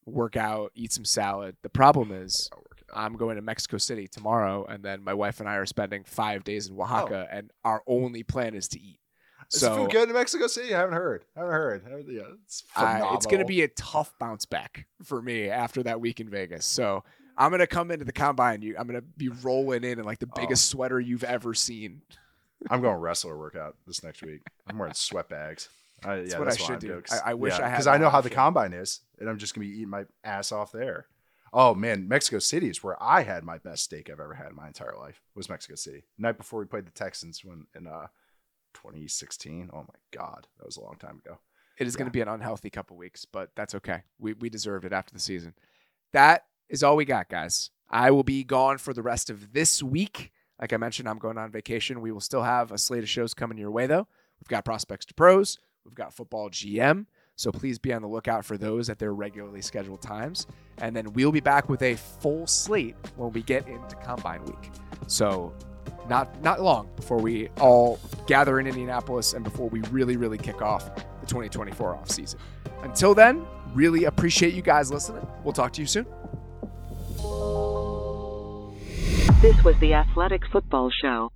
work out, eat some salad. The problem is I'm going to Mexico City tomorrow, and then my wife and I are spending five days in Oaxaca, oh. and our only plan is to eat. Is so, the food good in Mexico City? I haven't heard. I haven't heard. Yeah, it's phenomenal. Uh, it's going to be a tough bounce back for me after that week in Vegas. So I'm going to come into the combine. You, I'm going to be rolling in in like the biggest oh. sweater you've ever seen. I'm going wrestler workout this next week. I'm wearing sweat bags. I, that's yeah, what that's I should do. I, I wish yeah, I had. Because I know how the combine is, and I'm just going to be eating my ass off there. Oh, man, Mexico City is where I had my best steak I've ever had in my entire life, was Mexico City. Night before we played the Texans when in uh, twenty sixteen. Oh, my God. That was a long time ago. It is yeah. going to be an unhealthy couple weeks, but that's okay. We we deserved it after the season. That is all we got, guys. I will be gone for the rest of this week. Like I mentioned, I'm going on vacation. We will still have a slate of shows coming your way, though. We've got Prospects to Pros. We've got Football G M. So please be on the lookout for those at their regularly scheduled times. And then we'll be back with a full slate when we get into Combine Week. So not not long before we all gather in Indianapolis and before we really, really kick off the twenty twenty-four offseason. Until then, really appreciate you guys listening. We'll talk to you soon. This was the Athletic Football Show.